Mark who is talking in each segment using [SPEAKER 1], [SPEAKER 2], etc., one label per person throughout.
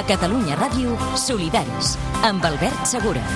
[SPEAKER 1] Catalunya Ràdio, Solidaris, amb Albert Segura.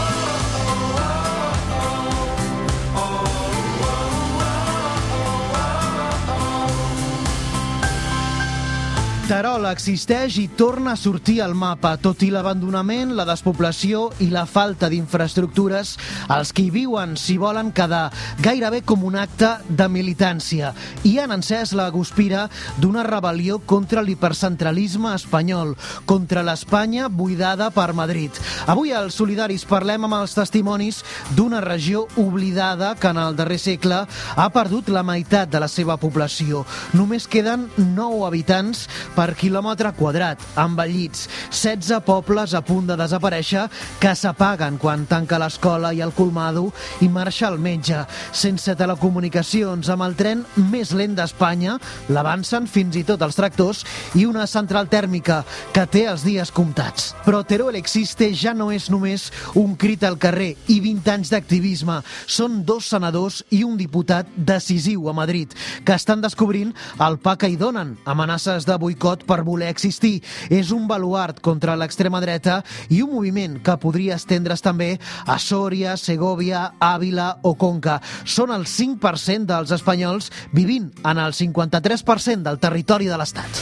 [SPEAKER 2] Terol existeix i torna a sortir al mapa, tot i l'abandonament, la despoblació i la falta d'infraestructures. Els que hi viuen s'hi volen quedar, gairebé com un acte de militància. I han encès la guspira d'una rebel·lió contra l'hipercentralisme espanyol, contra l'Espanya buidada per Madrid. Avui als Solidaris parlem amb els testimonis d'una regió oblidada que en el darrer segle ha perdut la meitat de la seva població. Només queden 9 habitants per quilòmetre quadrat, envellits, 16 pobles a punt de desaparèixer que s'apaguen quan tanca l'escola i el colmado i marxa el metge, sense telecomunicacions, amb el tren més lent d'Espanya, l'avancen fins i tot els tractors, i una central tèrmica que té els dies comptats. Però Teruel Existe ja no és només un crit al carrer i 20 anys d'activisme. Són 2 senadors i un diputat decisiu a Madrid que estan descobrint el pa que hi donen, amenaces de boicot per voler existir. És un baluard contra l'extrema dreta i un moviment que podria estendre's també a Sòria, Segòvia, Àvila o Conca. Són el 5% dels espanyols vivint en el 53% del territori de l'Estat.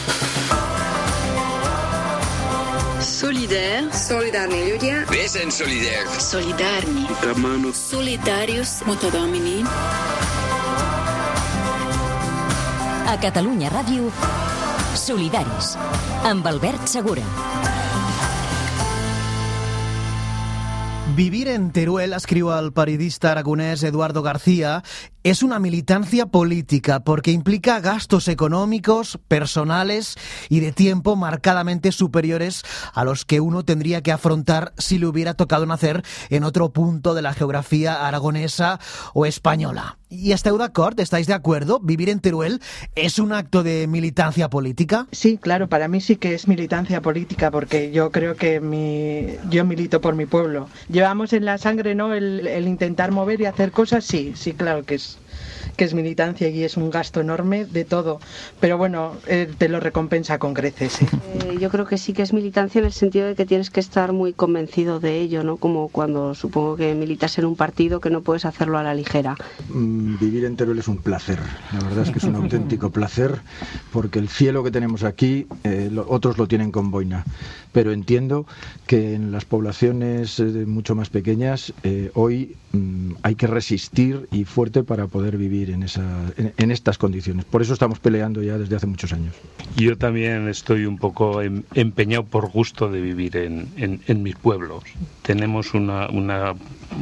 [SPEAKER 3] Solidaire. Solidarni ľudia.
[SPEAKER 4] Vesen solidaire.
[SPEAKER 3] Solidarni. Solidarius Motodomini.
[SPEAKER 1] A Catalunya Ràdio, Solidaris, amb Albert Segura.
[SPEAKER 2] Vivir en Teruel, escriu el periodista aragonés Eduardo García, es una militancia política porque implica gastos económicos, personales y de tiempo marcadamente superiores a los que uno tendría que afrontar si le hubiera tocado nacer en otro punto de la geografía aragonesa o española. ¿Y estáis de acuerdo? ¿Estáis de acuerdo? ¿Vivir en Teruel es un acto de militancia política?
[SPEAKER 5] Sí, claro, para mí sí que es militancia política, porque yo creo que yo milito por mi pueblo. Llevamos en la sangre, ¿no?, el intentar mover y hacer cosas, sí, claro que es militancia y es un gasto enorme de todo, pero bueno, te lo recompensa con creces.
[SPEAKER 6] Yo creo que sí que es militancia en el sentido de que tienes que estar muy convencido de ello, ¿no? Como cuando supongo que militas en un partido, que no puedes hacerlo a la ligera.
[SPEAKER 7] Vivir en Teruel es un placer, la verdad es que es un auténtico placer, porque el cielo que tenemos aquí, otros lo tienen con boina, pero entiendo que en las poblaciones mucho más pequeñas hoy hay que resistir y fuerte para poder vivir en estas condiciones. Por eso estamos peleando ya desde hace muchos años.
[SPEAKER 8] Yo también estoy un poco empeñado por gusto de vivir en mis pueblos. Tenemos unas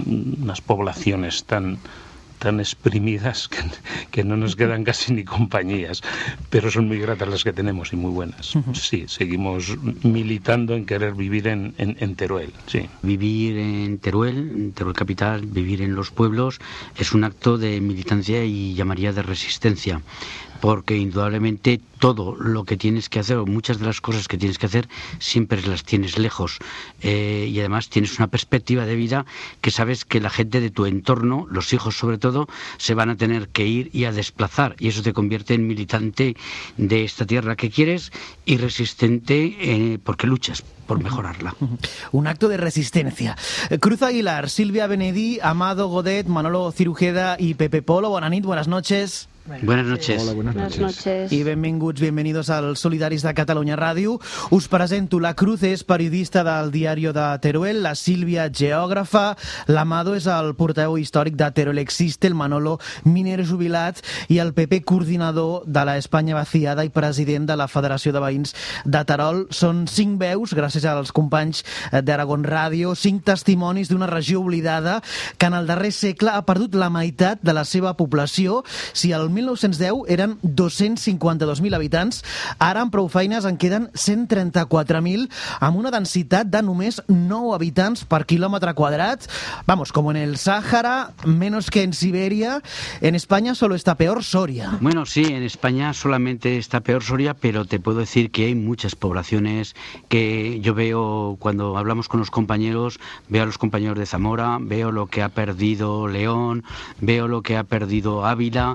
[SPEAKER 8] poblaciones tan exprimidas que no nos quedan casi ni compañías, pero son muy gratas las que tenemos y muy buenas. Sí, seguimos militando en querer vivir en Teruel. Sí.
[SPEAKER 9] Vivir en Teruel capital, vivir en los pueblos es un acto de militancia y llamaría de resistencia, porque indudablemente todo lo que tienes que hacer, o muchas de las cosas que tienes que hacer, siempre las tienes lejos, y además tienes una perspectiva de vida que sabes que la gente de tu entorno, los hijos sobre todo, se van a tener que ir y a desplazar, y eso te convierte en militante de esta tierra que quieres y resistente porque luchas por mejorarla.
[SPEAKER 2] Un acto de resistencia. Cruz Aguilar, Silvia Benedí, Amado Godet, Manolo Cirujeda y Pepe Polo. Buenas noches.
[SPEAKER 9] Buenas noches.
[SPEAKER 7] Hola, buenas noches.
[SPEAKER 2] I benvinguts als Solidaris de Catalunya Ràdio. Us presento. La Cruz és periodista del Diario de Teruel, la Sílvia, geògrafa, l'Amado és el portaveu històric de Teruel Existe, el Manolo, miner jubilat, i el Pepe, coordinador de la Espanya Vaciada i president de la Federació de Veïns de Terol. Són 5 veus, gràcies als companys d'Aragon Ràdio, 5 testimonis d'una regió oblidada que en el darrer segle ha perdut la meitat de la seva població. Si el 1910 eren 252.000 habitants, ara amb prou feines en queden 134.000, amb una densitat de només 9 habitants per quilòmetre quadrat. Vamos, como en el Sáhara, menos que en Siberia. En España solo está peor Soria.
[SPEAKER 9] Bueno, sí, en España solamente está peor Soria, pero te puedo decir que hay muchas poblaciones que yo veo, cuando hablamos con los compañeros, veo a los compañeros de Zamora, veo lo que ha perdido León, veo lo que ha perdido Ávila, e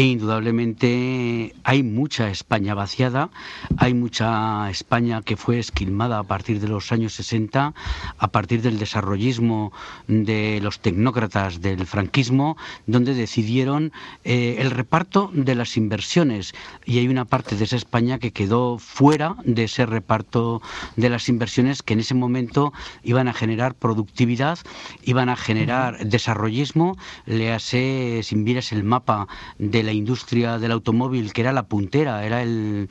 [SPEAKER 9] indudablemente hay mucha España vaciada, hay mucha España que fue esquilmada a partir de los años 60, a partir del desarrollismo de los tecnócratas del franquismo, donde decidieron el reparto de las inversiones, y hay una parte de esa España que quedó fuera de ese reparto de las inversiones, que en ese momento iban a generar productividad, iban a generar desarrollismo. Léase, si miras el mapa de la industria del automóvil, que era la puntera, era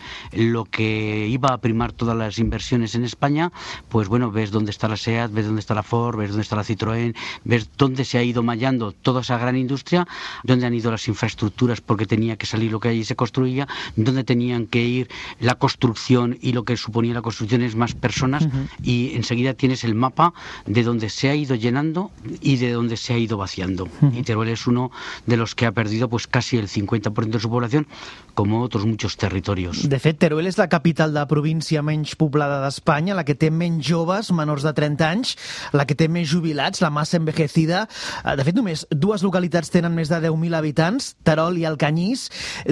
[SPEAKER 9] lo que iba a primar todas las inversiones en España, pues bueno, ves dónde está la SEAT, ves dónde está la Ford, ves dónde está la Citroën, ves dónde se ha ido mallando toda esa gran industria, dónde han ido las infraestructuras porque tenía que salir lo que allí se construía, dónde tenían que ir la construcción, y lo que suponía la construcción es más personas, y enseguida tienes el mapa de donde se ha ido llenando y de donde se ha ido vaciando. Y Teruel es uno de los que ha perdido pues casi el 50% de su población, como otros muchos territorios.
[SPEAKER 2] De fet, Teruel és la capital de la província menys poblada d'Espanya, la que té menys joves menors de 30 anys, la que té més jubilats, la massa envejecida. De fet, només 2 localitats tenen més de 10.000 habitants, Terol y Alcañiz.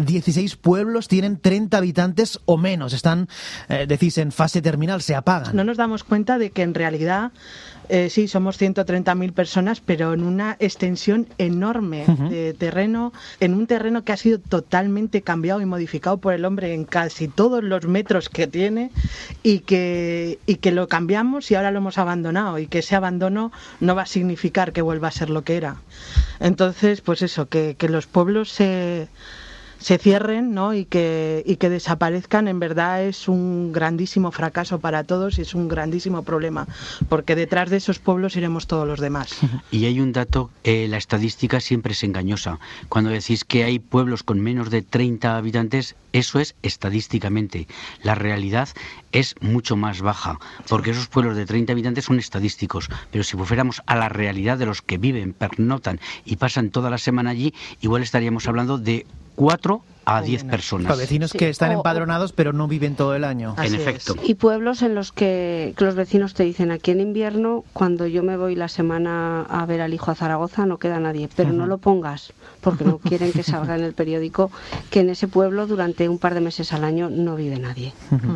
[SPEAKER 2] 16 pueblos tienen 30 habitantes o menos. Están, decís, en fase terminal, se apagan.
[SPEAKER 5] No nos damos cuenta de que en realidad sí, somos 130.000 personas, pero en una extensión enorme de terreno, en un terreno que ha sido totalmente cambiado y modificado por el hombre en casi todos los metros que tiene, y que lo cambiamos y ahora lo hemos abandonado, y que ese abandono no va a significar que vuelva a ser lo que era. Entonces, pues eso, que los pueblos se cierren, ¿no? y que desaparezcan, en verdad es un grandísimo fracaso para todos y es un grandísimo problema, porque detrás de esos pueblos iremos todos los demás.
[SPEAKER 9] Y hay un dato, la estadística siempre es engañosa. Cuando decís que hay pueblos con menos de 30 habitantes, eso es estadísticamente. La realidad es mucho más baja, porque esos pueblos de 30 habitantes son estadísticos, pero si fuéramos a la realidad de los que viven, pernoctan y pasan toda la semana allí, igual estaríamos hablando de 4 a 10 personas.
[SPEAKER 2] Para vecinos que están empadronados pero no viven todo el año.
[SPEAKER 9] En efecto.
[SPEAKER 6] Y pueblos en los que los vecinos te dicen, aquí en invierno, cuando yo me voy la semana a ver al hijo a Zaragoza, no queda nadie, pero no lo pongas, porque no quieren que salga en el periódico que en ese pueblo durante un par de meses al año no vive nadie.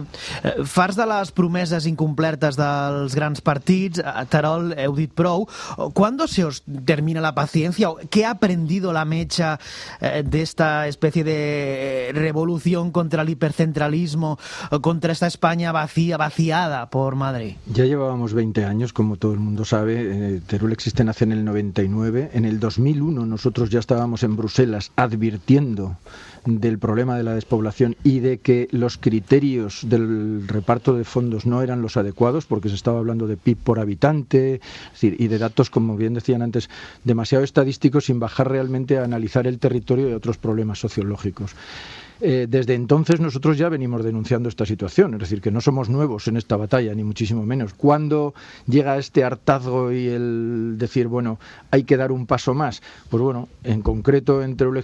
[SPEAKER 2] Farts de les promeses incomplertes dels grans partits, a Terol heu dit prou. ¿Cuándo se os termina la paciencia? ¿Qué ha aprendido la mecha de esta especie de revolución contra el hipercentralismo, contra esta España vaciada por Madrid?
[SPEAKER 7] Ya llevábamos 20 años, como todo el mundo sabe. Teruel nace en el 99. En el 2001 nosotros ya estábamos en Bruselas advirtiendo del problema de la despoblación y de que los criterios del reparto de fondos no eran los adecuados, porque se estaba hablando de PIB por habitante, es decir, y de datos, como bien decían antes, demasiado estadísticos, sin bajar realmente a analizar el territorio y otros problemas sociológicos. Desde entonces nosotros ya venimos denunciando esta situación, es decir, que no somos nuevos en esta batalla, ni muchísimo menos. ¿Cuándo llega este hartazgo y el decir, bueno, hay que dar un paso más? Pues bueno, en concreto en Teruel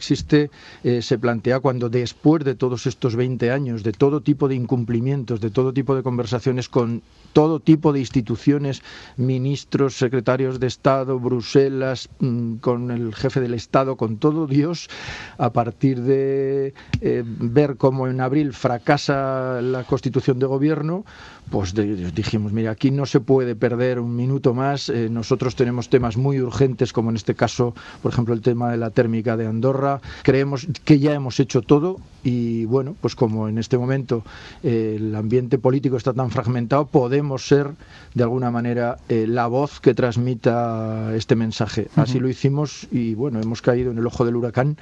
[SPEAKER 7] se plantea cuando, después de todos estos 20 años, de todo tipo de incumplimientos, de todo tipo de conversaciones con todo tipo de instituciones, ministros, secretarios de Estado, Bruselas, con el jefe del Estado, con todo Dios, a partir de ver cómo en abril fracasa la Constitución de Gobierno, pues dijimos, mira, aquí no se puede perder un minuto más. Nosotros tenemos temas muy urgentes, como en este caso, por ejemplo, el tema de la térmica de Andorra. Creemos que ya hemos hecho todo y, bueno, pues como en este momento el ambiente político está tan fragmentado, podemos ser, de alguna manera, la voz que transmita este mensaje. Así lo hicimos y, bueno, hemos caído en el ojo del huracán,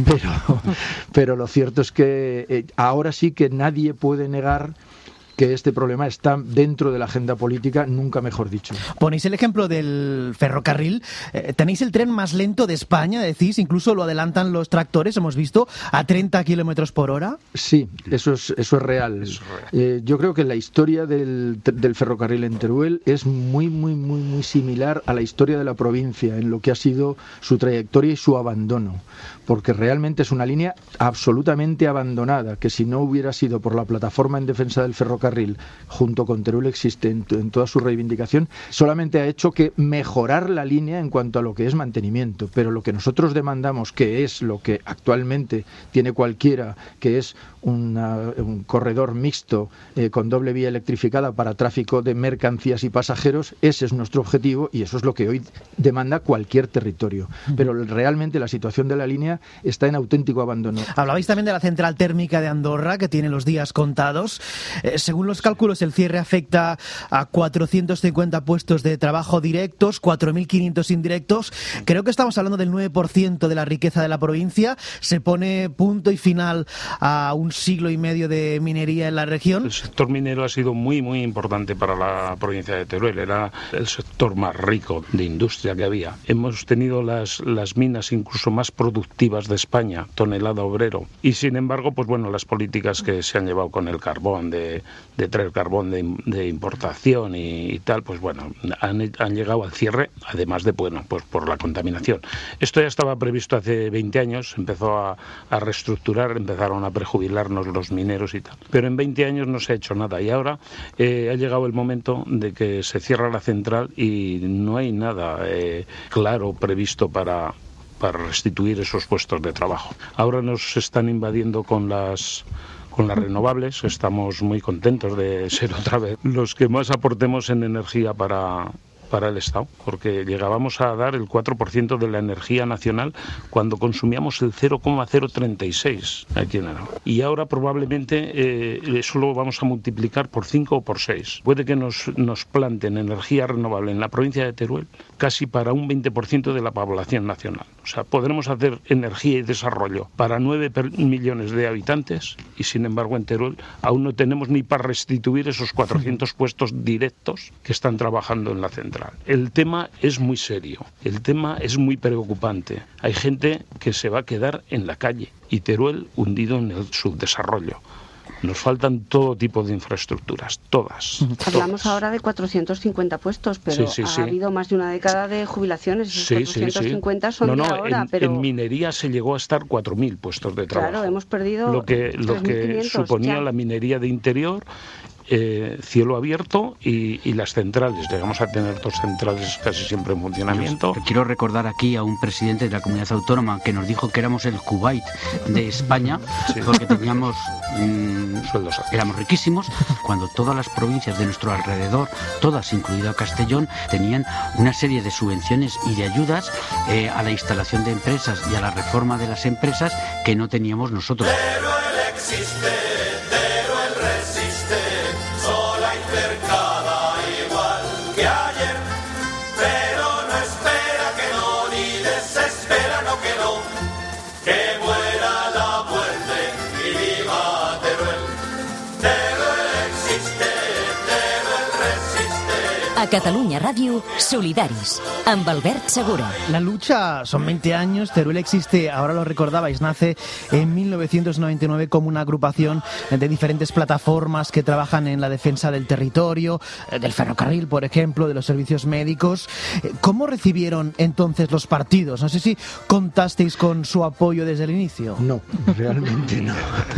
[SPEAKER 7] pero lo cierto es que ahora sí que nadie puede negar que este problema está dentro de la agenda política, nunca mejor dicho.
[SPEAKER 2] Ponéis el ejemplo del ferrocarril. Tenéis el tren más lento de España, decís, incluso lo adelantan los tractores, hemos visto, a 30 kilómetros por hora.
[SPEAKER 7] Sí, eso es real. Yo creo que la historia del ferrocarril en Teruel es muy similar a la historia de la provincia, en lo que ha sido su trayectoria y su abandono, porque realmente es una línea absolutamente abandonada, que si no hubiera sido por la plataforma en defensa del ferrocarril ferrocarril, junto con Teruel Existe en toda su reivindicación, solamente ha hecho que mejorar la línea en cuanto a lo que es mantenimiento. Pero lo que nosotros demandamos, que es lo que actualmente tiene cualquiera, que es un corredor mixto con doble vía electrificada para tráfico de mercancías y pasajeros, ese es nuestro objetivo y eso es lo que hoy demanda cualquier territorio. Pero realmente la situación de la línea está en auténtico abandono.
[SPEAKER 2] Hablabais también de la central térmica de Andorra, que tiene los días contados. Según los cálculos, el cierre afecta a 450 puestos de trabajo directos, 4.500 indirectos. Creo que estamos hablando del 9% de la riqueza de la provincia. Se pone punto y final a un siglo y medio de minería en la región.
[SPEAKER 8] El sector minero ha sido muy, muy importante para la provincia de Teruel. Era el sector más rico de industria que había. Hemos tenido las minas incluso más productivas de España, tonelada obrero. Y sin embargo, pues bueno, las políticas que se han llevado con el carbón, de traer carbón de importación y tal, pues bueno, han llegado al cierre, además de, bueno, pues por la contaminación. Esto ya estaba previsto hace 20 años, empezó a reestructurar, empezaron a prejubilarnos los mineros y tal. Pero en 20 años no se ha hecho nada y ahora ha llegado el momento de que se cierra la central y no hay nada claro previsto para restituir esos puestos de trabajo. Ahora nos están invadiendo con las renovables. Estamos muy contentos de ser otra vez los que más aportemos en energía para el Estado, porque llegábamos a dar el 4% de la energía nacional cuando consumíamos el 0,036 aquí en Aragón. Y ahora probablemente eso lo vamos a multiplicar por 5 o por 6. Puede que nos planten energía renovable en la provincia de Teruel casi para un 20% de la población nacional. O sea, podremos hacer energía y desarrollo para 9 millones de habitantes y sin embargo en Teruel aún no tenemos ni para restituir esos 400 puestos directos que están trabajando en la central. El tema es muy serio, el tema es muy preocupante. Hay gente que se va a quedar en la calle y Teruel hundido en el subdesarrollo. Nos faltan todo tipo de infraestructuras, todas.
[SPEAKER 6] Hablamos ahora de 450 puestos, pero
[SPEAKER 8] sí.
[SPEAKER 6] ha habido más de una década de jubilaciones. Esos 450 son de ahora, pero
[SPEAKER 8] en minería se llegó a estar 4.000 puestos de trabajo.
[SPEAKER 6] Claro, hemos perdido
[SPEAKER 8] lo que suponía ya la minería de interior, cielo abierto y las centrales. Llegamos a tener 2 centrales casi siempre en funcionamiento.
[SPEAKER 9] Quiero recordar aquí a un presidente de la comunidad autónoma que nos dijo que éramos el Kuwait de España, porque teníamos
[SPEAKER 8] sueldos altos.
[SPEAKER 9] Éramos riquísimos, cuando todas las provincias de nuestro alrededor, todas incluido Castellón, tenían una serie de subvenciones y de ayudas a la instalación de empresas y a la reforma de las empresas que no teníamos nosotros.
[SPEAKER 4] Teruel existe, Teruel resiste, sola y cercada igual que ayer, pero no espera que no, ni desespera no que no, que muera la muerte y viva Teruel. Teruel existe, Teruel resiste.
[SPEAKER 1] A Catalunya Ràdio, Solidaris, amb Albert Segura.
[SPEAKER 2] La lucha son 20 años, Teruel Existe, ahora lo recordabais, nace en 1999 como una agrupación de diferentes plataformas que trabajan en la defensa del territorio, del ferrocarril, por ejemplo, de los servicios médicos. ¿Cómo recibieron entonces los partidos? No sé si contasteis con su apoyo desde el inicio.
[SPEAKER 7] No, realmente no.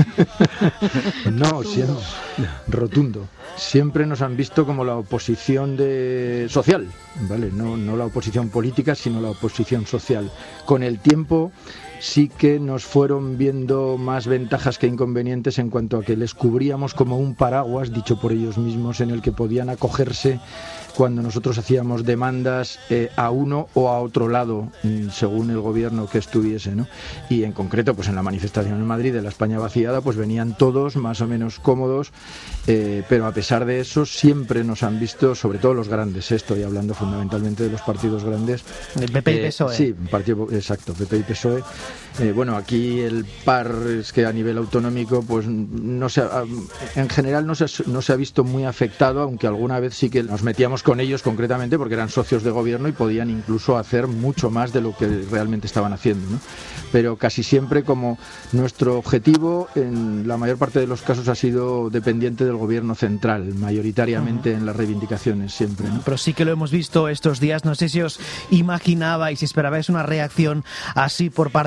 [SPEAKER 7] No, siempre rotundo. Siempre nos han visto como la oposición social, ¿vale? No la oposición política, sino la oposición social. Con el tiempo sí que nos fueron viendo más ventajas que inconvenientes en cuanto a que les cubríamos como un paraguas, dicho por ellos mismos, en el que podían acogerse cuando nosotros hacíamos demandas a uno o a otro lado, según el gobierno que estuviese, ¿no? Y en concreto, pues en la manifestación en Madrid de la España vaciada, pues venían todos más o menos cómodos, pero a pesar de eso siempre nos han visto, sobre todo los grandes, estoy hablando fundamentalmente de los partidos grandes.
[SPEAKER 2] El PP y PSOE.
[SPEAKER 7] Sí, partido, exacto, PP y PSOE. Bueno, aquí el PAR es que a nivel autonómico, pues no se ha, en general no se ha visto muy afectado, aunque alguna vez sí que nos metíamos con ellos concretamente porque eran socios de gobierno y podían incluso hacer mucho más de lo que realmente estaban haciendo, ¿no? Pero casi siempre como nuestro objetivo en la mayor parte de los casos ha sido dependiente del gobierno central, mayoritariamente en las reivindicaciones siempre, ¿no?
[SPEAKER 2] Pero sí que lo hemos visto estos días, no sé si os imaginabais, si esperabais una reacción así por parte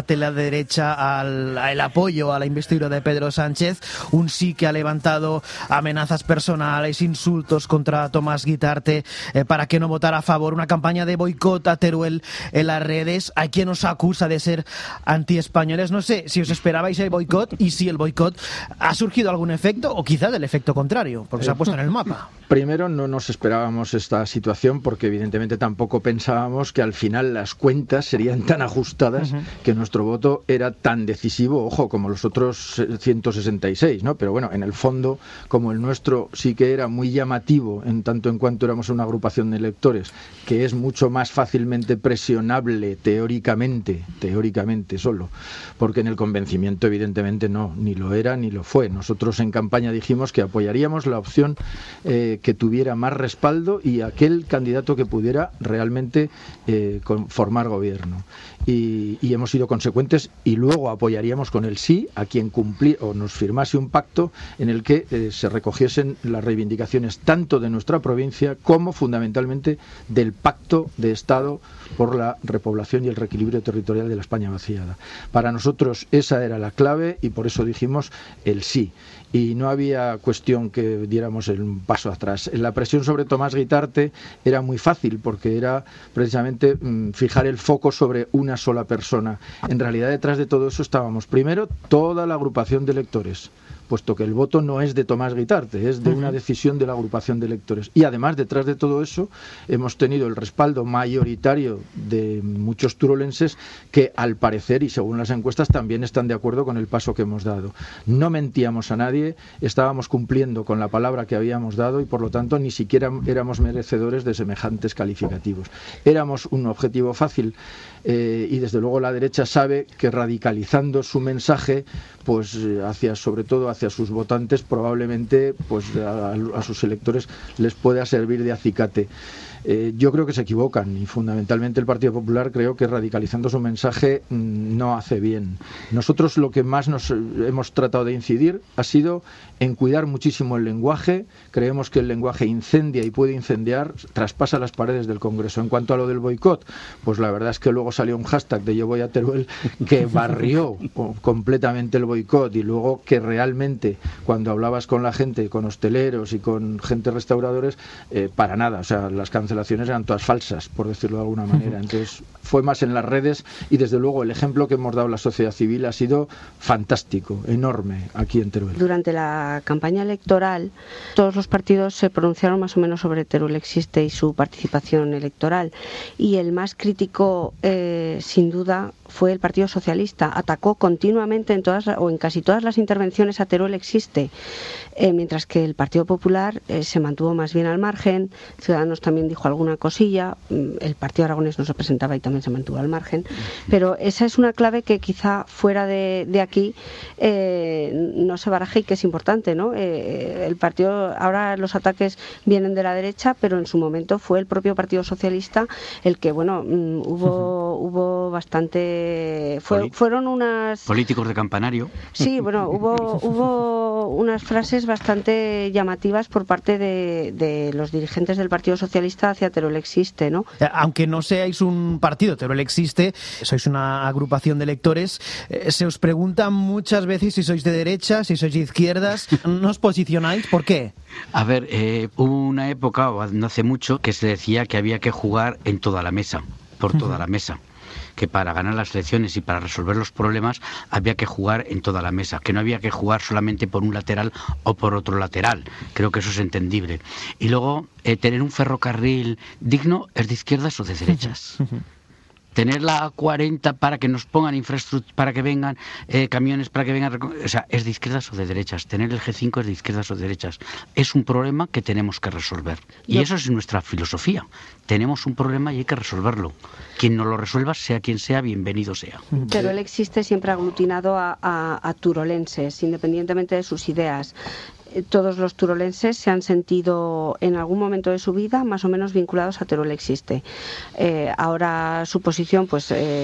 [SPEAKER 2] parte de la derecha al apoyo a la investidura de Pedro Sánchez, un sí que ha levantado amenazas personales, insultos contra Tomás Guitarte para que no votara a favor, una campaña de boicot a Teruel en las redes. Hay quien os acusa de ser antiespañoles. No sé si os esperabais el boicot y si el boicot ha surgido algún efecto o quizá del efecto contrario, porque se ha puesto en el mapa.
[SPEAKER 7] Primero, no nos esperábamos esta situación porque evidentemente tampoco pensábamos que al final las cuentas serían tan ajustadas que nuestro voto era tan decisivo, ojo, como los otros 166, ¿no? Pero bueno, en el fondo, como el nuestro sí que era muy llamativo en tanto en cuanto éramos una agrupación de electores que es mucho más fácilmente presionable teóricamente solo, porque en el convencimiento evidentemente no, ni lo era ni lo fue. Nosotros en campaña dijimos que apoyaríamos la opción que tuviera más respaldo y aquel candidato que pudiera realmente formar gobierno. Y hemos sido consecuentes y luego apoyaríamos con el sí a quien o nos firmase un pacto en el que se recogiesen las reivindicaciones tanto de nuestra provincia como fundamentalmente del pacto de Estado por la repoblación y el reequilibrio territorial de la España vaciada. Para nosotros esa era la clave y por eso dijimos el sí. Y no había cuestión que diéramos un paso atrás. La presión sobre Tomás Guitarte era muy fácil porque era precisamente fijar el foco sobre una sola persona. En realidad detrás de todo eso estábamos primero toda la agrupación de electores, puesto que el voto no es de Tomás Guitarte, es de una decisión de la agrupación de electores. Y además, detrás de todo eso, hemos tenido el respaldo mayoritario de muchos turolenses que, al parecer, y según las encuestas, también están de acuerdo con el paso que hemos dado. No mentíamos a nadie, estábamos cumpliendo con la palabra que habíamos dado y, por lo tanto, ni siquiera éramos merecedores de semejantes calificativos. Éramos un objetivo fácil y, desde luego, la derecha sabe que radicalizando su mensaje, pues sobre todo hacia sus votantes, probablemente pues a sus electores les pueda servir de acicate. Yo creo que se equivocan y fundamentalmente el Partido Popular creo que radicalizando su mensaje no hace bien. Nosotros lo que más nos hemos tratado de incidir ha sido en cuidar muchísimo el lenguaje. Creemos que el lenguaje incendia y puede incendiar, traspasa las paredes del Congreso. En cuanto a lo del boicot, pues la verdad es que luego salió un hashtag de Yo voy a Teruel que barrió completamente el boicot y luego que realmente cuando hablabas con la gente, con hosteleros y con gente restauradores, para nada, o sea, las cancelaciones eran todas falsas, por decirlo de alguna manera. Entonces fue más en las redes y desde luego el ejemplo que hemos dado a la sociedad civil ha sido fantástico, enorme aquí en Teruel.
[SPEAKER 6] Durante la campaña electoral todos los partidos se pronunciaron más o menos sobre Teruel Existe y su participación electoral y el más crítico sin duda fue el Partido Socialista. Atacó continuamente en casi todas las intervenciones a Teruel Existe, mientras que el Partido Popular se mantuvo más bien al margen. Ciudadanos también dijo alguna cosilla, el Partido Aragonés nos representaba y también se mantuvo al margen, pero esa es una clave que quizá fuera de aquí no se baraje y que es importante, ¿no? El partido, ahora los ataques vienen de la derecha, pero en su momento fue el propio Partido Socialista el que, bueno, hubo bastante fueron unas
[SPEAKER 9] políticos de campanario.
[SPEAKER 6] Sí, bueno, hubo unas frases bastante llamativas por parte de los dirigentes del Partido Socialista hacia Teruel Existe, ¿no?
[SPEAKER 2] Aunque no seáis un partido, Teruel Existe, sois una agrupación de electores, se os pregunta muchas veces si sois de derecha, si sois de izquierdas, ¿no os posicionáis? ¿Por qué?
[SPEAKER 9] A ver, hubo una época, no hace mucho, que se decía que había que jugar en toda la mesa, por toda la mesa, que para ganar las elecciones y para resolver los problemas había que jugar en toda la mesa, que no había que jugar solamente por un lateral o por otro lateral. Creo que eso es entendible. Y luego, tener un ferrocarril digno es de izquierdas o de derechas. Tener la A40 para que nos pongan infraestructura, para que vengan camiones, para que vengan... O sea, es de izquierdas o de derechas. Tener el G5 es de izquierdas o de derechas. Es un problema que tenemos que resolver. Y eso es nuestra filosofía. Tenemos un problema y hay que resolverlo. Quien no lo resuelva, sea quien sea, bienvenido sea.
[SPEAKER 6] Pero él existe siempre aglutinado a turolenses, independientemente de sus ideas. todos los turolenses se han sentido en algún momento de su vida más o menos vinculados a Teruel Existe. Ahora su posición pues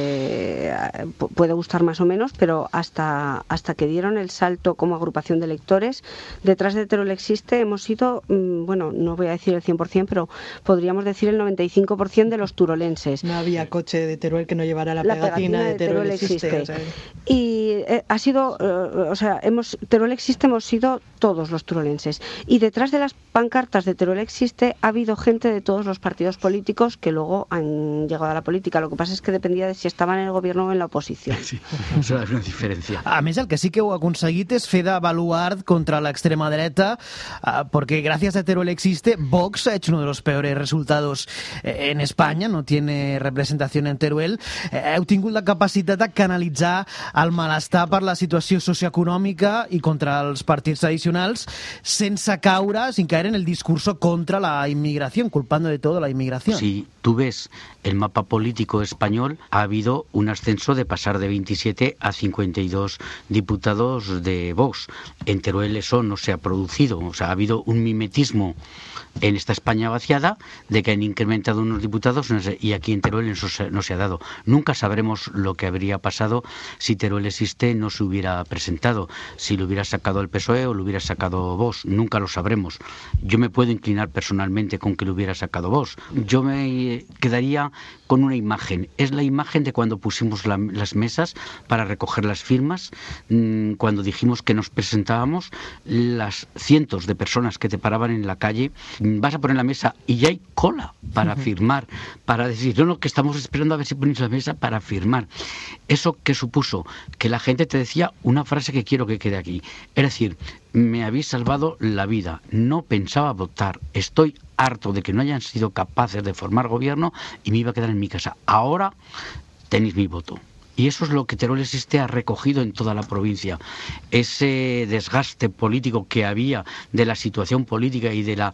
[SPEAKER 6] puede gustar más o menos, pero hasta que dieron el salto como agrupación de electores, detrás de Teruel Existe hemos sido, bueno, no voy a decir el 100%, pero podríamos decir el 95% de los turolenses.
[SPEAKER 5] No había coche de Teruel que no llevara la pegatina de Teruel Existe. O sea.
[SPEAKER 6] Y ha sido, Teruel Existe hemos sido todos los turolenses. Y detrás de las pancartas de Teruel Existe ha habido gente de todos los partidos políticos que luego han llegado a la política. Lo que pasa es que dependía de si estaven en el gobierno o en la oposición.
[SPEAKER 9] Sí, això és una diferència.
[SPEAKER 2] A més, el que sí que heu aconseguit és fer de baluard contra la extrema dreta, porque gracias a Teruel Existe, Vox ha hecho uno de los peores resultados en España, no tiene representación en Teruel. Heu tingut la capacitat de canalitzar el malestar per la situació socioeconòmica i contra els partits tradicionals sin caer en el discurso contra la inmigración, culpando de todo la inmigración.
[SPEAKER 9] Si tú ves el mapa político español, ha habido un ascenso de pasar de 27 a 52 diputados de Vox. En Teruel eso no se ha producido, o sea, ha habido un mimetismo en esta España vaciada de que han incrementado unos diputados y aquí en Teruel eso no se ha dado. Nunca sabremos lo que habría pasado si Teruel Existe no se hubiera presentado, si lo hubiera sacado el PSOE o lo hubiera sacado Vox, nunca lo sabremos. Yo me puedo inclinar personalmente con que lo hubiera sacado Vox. Yo me quedaría con una imagen, es la imagen de cuando pusimos las mesas para recoger las firmas, cuando dijimos que nos presentábamos, las cientos de personas que te paraban en la calle, vas a poner la mesa y ya hay cola para firmar, para decir, no, que estamos esperando a ver si ponéis la mesa para firmar. ¿Eso qué supuso? Que la gente te decía una frase que quiero que quede aquí, es decir, me habéis salvado la vida, no pensaba votar, estoy harto de que no hayan sido capaces de formar gobierno y me iba a quedar en mi casa. Ahora tenéis mi voto. Y eso es lo que Teruel Existe ha recogido en toda la provincia. Ese desgaste político que había de la situación política y de la,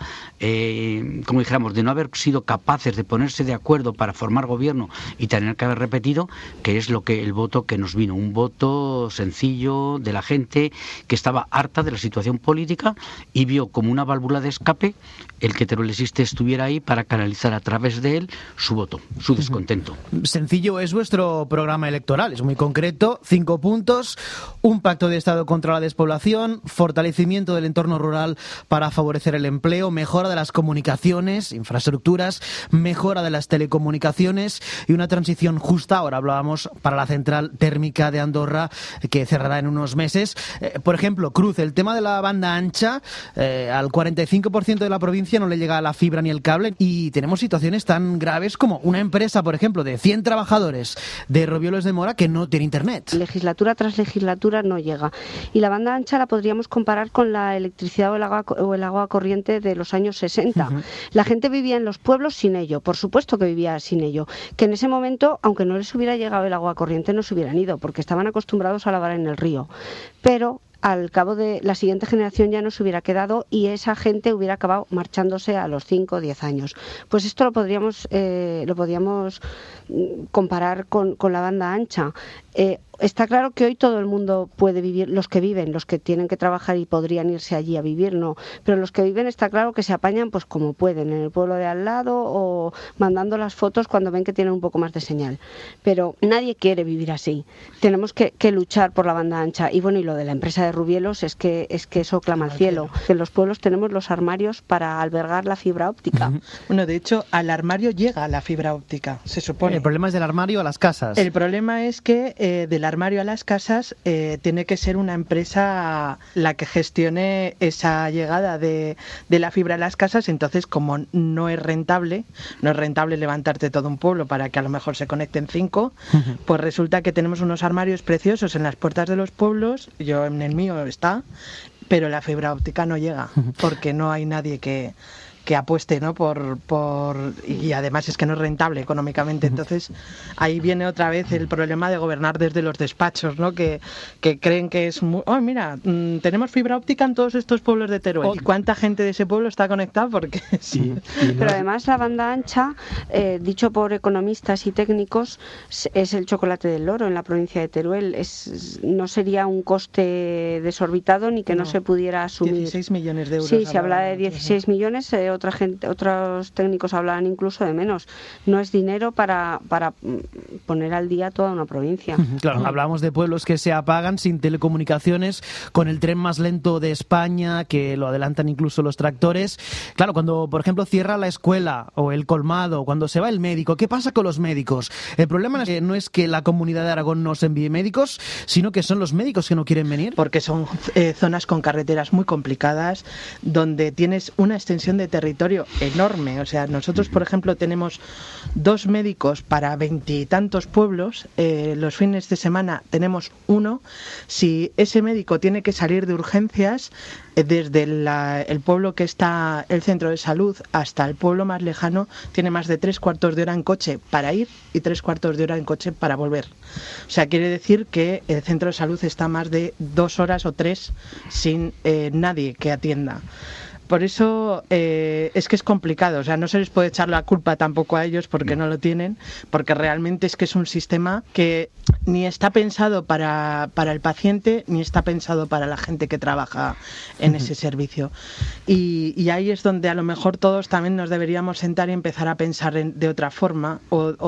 [SPEAKER 9] como dijéramos, de no haber sido capaces de ponerse de acuerdo para formar gobierno y tener que haber repetido, que es lo que el voto que nos vino. Un voto sencillo de la gente que estaba harta de la situación política y vio como una válvula de escape el que Teruel Existe estuviera ahí para canalizar a través de él su voto, su descontento.
[SPEAKER 2] Sencillo es vuestro programa electoral. Es muy concreto, 5 puntos, un pacto de Estado contra la despoblación, fortalecimiento del entorno rural para favorecer el empleo, mejora de las comunicaciones, infraestructuras, mejora de las telecomunicaciones y una transición justa, ahora hablábamos, para la central térmica de Andorra que cerrará en unos meses. Por ejemplo, Cruz, el tema de la banda ancha, al 45% de la provincia no le llega la fibra ni el cable y tenemos situaciones tan graves como una empresa, por ejemplo, de 100 trabajadores de Robiolos de Mora que no tiene internet.
[SPEAKER 6] Legislatura tras legislatura no llega. Y la banda ancha la podríamos comparar con la electricidad o el agua corriente de los años 60. La gente vivía en los pueblos sin ello, por supuesto que vivía sin ello. Que en ese momento, aunque no les hubiera llegado el agua corriente, no se hubieran ido, porque estaban acostumbrados a lavar en el río. Pero al cabo de la siguiente generación ya no se hubiera quedado y esa gente hubiera acabado marchándose a los 5 o 10 años. Pues esto lo podríamos comparar con la banda ancha. Está claro que hoy todo el mundo puede vivir, los que viven, los que tienen que trabajar y podrían irse allí a vivir, no. Pero los que viven está claro que se apañan pues como pueden, en el pueblo de al lado o mandando las fotos cuando ven que tienen un poco más de señal. Pero nadie quiere vivir así. Tenemos que luchar por la banda ancha. Y bueno, y lo de la empresa de Rubielos es que eso clama al cielo. En los pueblos tenemos los armarios para albergar la fibra óptica.
[SPEAKER 5] Bueno, de hecho, al armario llega la fibra óptica, se supone.
[SPEAKER 2] El problema es del armario a las casas.
[SPEAKER 5] El problema es que del armario a las casas tiene que ser una empresa la que gestione esa llegada de la fibra a las casas. Entonces, como no es rentable levantarte todo un pueblo para que a lo mejor se conecten 5, pues resulta que tenemos unos armarios preciosos en las puertas de los pueblos, yo en el mío está, pero la fibra óptica no llega porque no hay nadie que que apueste, ¿no? Y además es que no es rentable económicamente. Entonces ahí viene otra vez el problema de gobernar desde los despachos, ¿no? Que creen que es mira, tenemos fibra óptica en todos estos pueblos de Teruel. ¿Y cuánta gente de ese pueblo está conectada? Porque
[SPEAKER 6] pero además la banda ancha, dicho por economistas y técnicos, es el chocolate del loro en la provincia de Teruel. No sería un coste desorbitado ni que no se pudiera asumir.
[SPEAKER 5] 16 millones de euros.
[SPEAKER 6] Sí, se habla de 16 millones, otros técnicos hablan incluso de menos. No es dinero para poner al día toda una provincia.
[SPEAKER 2] Claro, hablamos de pueblos que se apagan sin telecomunicaciones, con el tren más lento de España, que lo adelantan incluso los tractores. Claro, cuando, por ejemplo, cierra la escuela o el colmado, cuando se va el médico, ¿qué pasa con los médicos? El problema no es que la Comunidad de Aragón nos envíe médicos, sino que son los médicos que no quieren venir.
[SPEAKER 5] Porque son zonas con carreteras muy complicadas, donde tienes una extensión de territorio enorme. O sea, nosotros, por ejemplo, tenemos 2 médicos para 20 y tantos pueblos. Los fines de semana tenemos 1. Si ese médico tiene que salir de urgencias, desde el pueblo que está el centro de salud hasta el pueblo más lejano, tiene más de 3/4 de hora en coche para ir y 3/4 de hora en coche para volver. O sea, quiere decir que el centro de salud está más de 2 horas o 3 sin nadie que atienda. Por eso es que es complicado, o sea, no se les puede echar la culpa tampoco a ellos porque no lo tienen, porque realmente es que es un sistema que ni está pensado para el paciente ni está pensado para la gente que trabaja en ese servicio. Y ahí es donde a lo mejor todos también nos deberíamos sentar y empezar a pensar de otra forma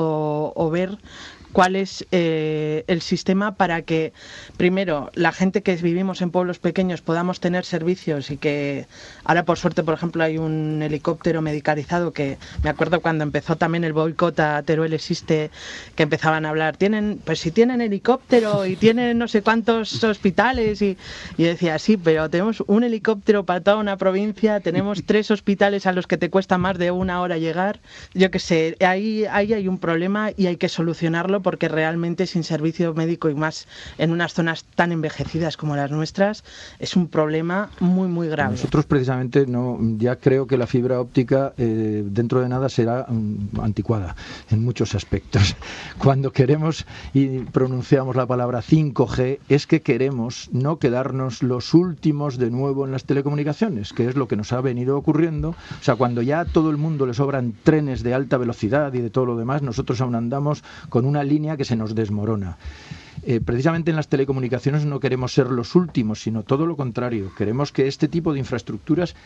[SPEAKER 5] o ver cuál es el sistema para que, primero, la gente que vivimos en pueblos pequeños podamos tener servicios y que ahora, por suerte, por ejemplo, hay un helicóptero medicalizado que me acuerdo cuando empezó también el boicot a Teruel Existe, que empezaban a hablar, pues si tienen helicóptero y tienen no sé cuántos hospitales y decía, sí, pero tenemos un helicóptero para toda una provincia, tenemos 3 hospitales a los que te cuesta más de 1 hora llegar, yo qué sé, ahí hay un problema y hay que solucionarlo, porque realmente sin servicio médico y más en unas zonas tan envejecidas como las nuestras es un problema muy muy grave.
[SPEAKER 7] Nosotros precisamente ya creo que la fibra óptica dentro de nada será anticuada en muchos aspectos. Cuando queremos y pronunciamos la palabra 5G es que queremos no quedarnos los últimos de nuevo en las telecomunicaciones, que es lo que nos ha venido ocurriendo. O sea, cuando ya a todo el mundo le sobran trenes de alta velocidad y de todo lo demás, nosotros aún andamos con una línea que se nos desmorona. Precisamente en las telecomunicaciones no queremos ser los últimos, sino todo lo contrario. Queremos que este tipo de infraestructuras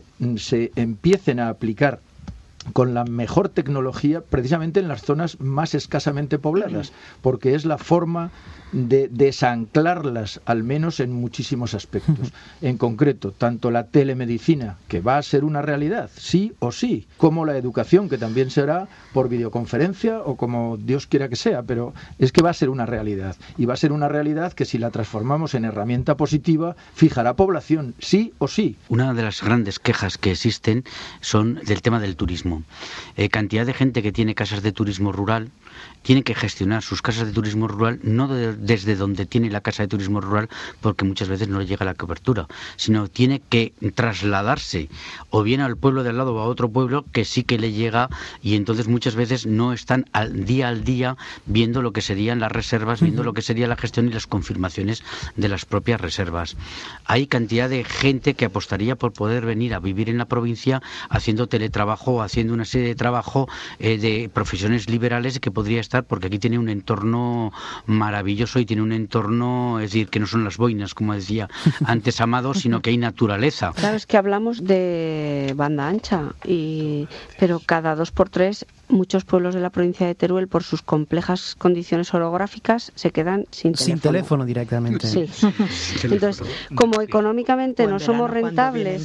[SPEAKER 7] se empiecen a aplicar con la mejor tecnología precisamente en las zonas más escasamente pobladas, porque es la forma de desanclarlas, al menos en muchísimos aspectos. En concreto, tanto la telemedicina, que va a ser una realidad, sí o sí, como la educación, que también será por videoconferencia o como Dios quiera que sea, pero es que va a ser una realidad. Y va a ser una realidad que si la transformamos en herramienta positiva, fijará población, sí o sí.
[SPEAKER 9] Una de las grandes quejas que existen son del tema del turismo. Cantidad de gente que tiene casas de turismo rural tiene que gestionar sus casas de turismo rural no desde donde tiene la casa de turismo rural, porque muchas veces no le llega la cobertura, sino tiene que trasladarse o bien al pueblo de al lado o a otro pueblo que sí que le llega, y entonces muchas veces no están al día viendo lo que serían las reservas, viendo lo que sería la gestión y las confirmaciones de las propias reservas. Hay cantidad de gente que apostaría por poder venir a vivir en la provincia haciendo teletrabajo o haciendo una serie de trabajo de profesiones liberales que podría estar, porque aquí tiene un entorno maravilloso y tiene un entorno, es decir, que no son las boinas, como decía antes Amado, sino que hay naturaleza.
[SPEAKER 6] Claro, es que hablamos de banda ancha, pero cada 2x3 muchos pueblos de la provincia de Teruel, por sus complejas condiciones orográficas, se quedan sin teléfono.
[SPEAKER 2] Sin teléfono directamente.
[SPEAKER 6] Sí. Entonces, como económicamente no somos rentables,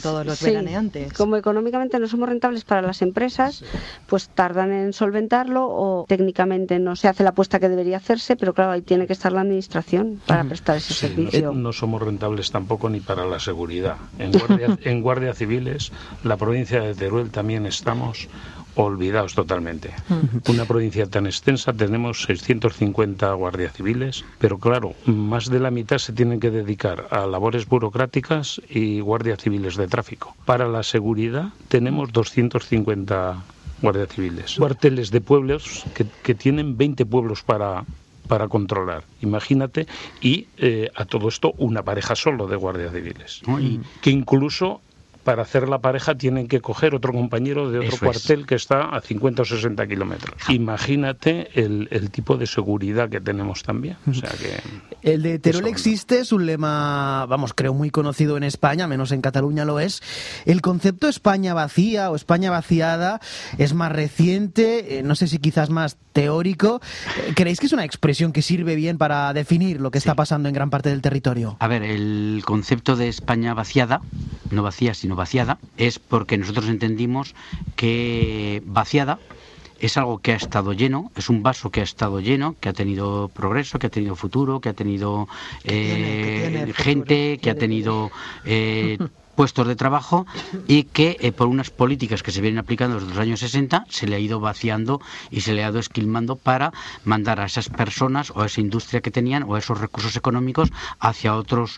[SPEAKER 6] como económicamente no somos rentables para las empresas, pues tardan en solventarlo o técnicamente no se hace la apuesta que debería hacerse, pero claro, ahí tiene que estar la administración para prestar ese servicio.
[SPEAKER 8] No somos rentables tampoco ni para la seguridad. En guardias civiles, la provincia de Teruel también estamos olvidados totalmente. Una provincia tan extensa, tenemos 650 guardias civiles, pero claro, más de la mitad se tienen que dedicar a labores burocráticas y guardias civiles de tráfico. Para la seguridad tenemos 250 guardias civiles. Cuarteles de pueblos que tienen 20 pueblos para controlar, imagínate, y a todo esto una pareja solo de guardias civiles, que incluso para hacer la pareja tienen que coger otro compañero de otro cuartel que está a 50 o 60 kilómetros. Imagínate el tipo de seguridad que tenemos también. O sea que
[SPEAKER 2] el de Teruel existe, es un lema, vamos, creo muy conocido en España, menos en Cataluña lo es. El concepto España vacía o España vaciada es más reciente, no sé si quizás más teórico. ¿Creéis que es una expresión que sirve bien para definir lo que está pasando en gran parte del territorio?
[SPEAKER 9] A ver, el concepto de España vaciada, no vacía sino vaciada, es porque nosotros entendimos que vaciada es algo que ha estado lleno, es un vaso que ha estado lleno, que ha tenido progreso, que ha tenido futuro, que ha tenido gente, que ha tenido puestos de trabajo, y que por unas políticas que se vienen aplicando desde los años 60 se le ha ido vaciando y se le ha ido esquilmando para mandar a esas personas o a esa industria que tenían o a esos recursos económicos hacia otros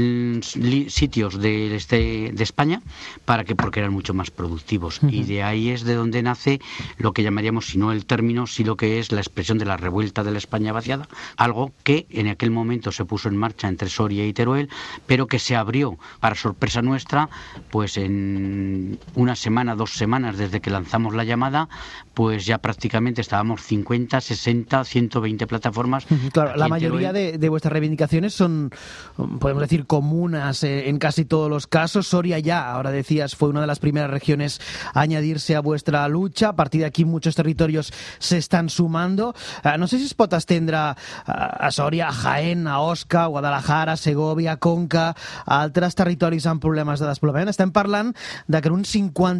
[SPEAKER 9] sitios de España porque eran mucho más productivos. Y de ahí es de donde nace lo que llamaríamos, si no el término, sí lo que es la expresión de la revuelta de la España vaciada, algo que en aquel momento se puso en marcha entre Soria y Teruel, pero que se abrió, para sorpresa nuestra, pues en una semana, 2 semanas desde que lanzamos la llamada, pues ya prácticamente estábamos 50, 60, 120 plataformas.
[SPEAKER 2] Claro, la mayoría de vuestras reivindicaciones son, podemos decir, comunas en casi todos los casos. Soria ya, ahora decías, fue una de las primeras regiones a añadirse a vuestra lucha. A partir de aquí muchos territorios se están sumando. No sé si es pot estendre a Soria, a Jaén, a Osca, Guadalajara, Segovia, Conca, a altres territoris amb problemes de despoblament. Estem parlant de que un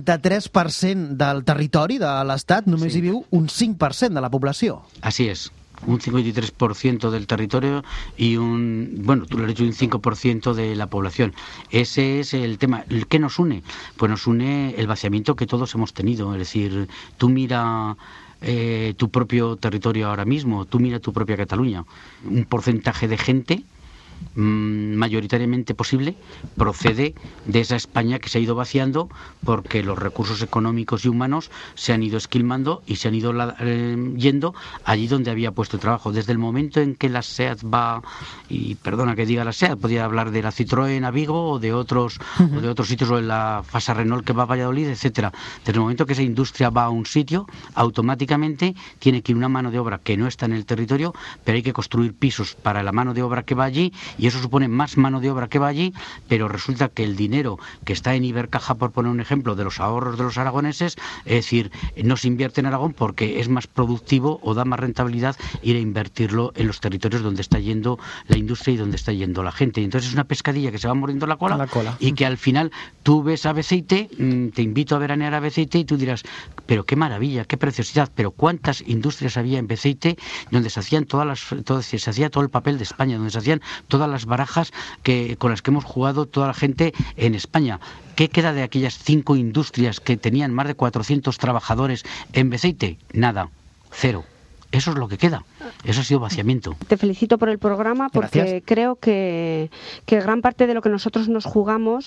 [SPEAKER 2] 53% del territori de l'Estat només hi viu un 5% de la població.
[SPEAKER 9] Así es. Un 53% del territorio y tú lo has dicho, un 5% de la población. Ese es el tema. ¿Qué nos une? Pues nos une el vaciamiento que todos hemos tenido. Es decir, tú mira tu propio territorio ahora mismo, tú mira tu propia Cataluña. Un porcentaje de gente mayoritariamente posible procede de esa España que se ha ido vaciando porque los recursos económicos y humanos se han ido esquilmando y se han ido yendo allí donde había puesto trabajo. Desde el momento en que la SEAT va, y perdona que diga la SEAT, podría hablar de la Citroën a Vigo o de otros sitios, o de la Fasa Renault que va a Valladolid, etcétera. Desde el momento que esa industria va a un sitio, automáticamente tiene que ir una mano de obra que no está en el territorio, pero hay que construir pisos para la mano de obra que va allí, y eso supone más mano de obra que va allí, pero resulta que el dinero que está en Ibercaja, por poner un ejemplo, de los ahorros de los aragoneses, es decir, no se invierte en Aragón porque es más productivo o da más rentabilidad ir a invertirlo en los territorios donde está yendo la industria y donde está yendo la gente. Y entonces es una pescadilla que se va mordiendo la cola. Y que al final tú ves a Beceite, te invito a veranear a Beceite y tú dirás, pero qué maravilla, qué preciosidad, pero cuántas industrias había en Beceite donde se hacían se hacía todo el papel de España, donde se hacían todas las barajas con las que hemos jugado toda la gente en España. ¿Qué queda de aquellas 5 industrias que tenían más de 400 trabajadores en Beceite? Nada, 0. Eso es lo que queda. Eso ha sido vaciamiento.
[SPEAKER 6] Te felicito por el programa porque Gracias. Creo que gran parte de lo que nosotros nos jugamos,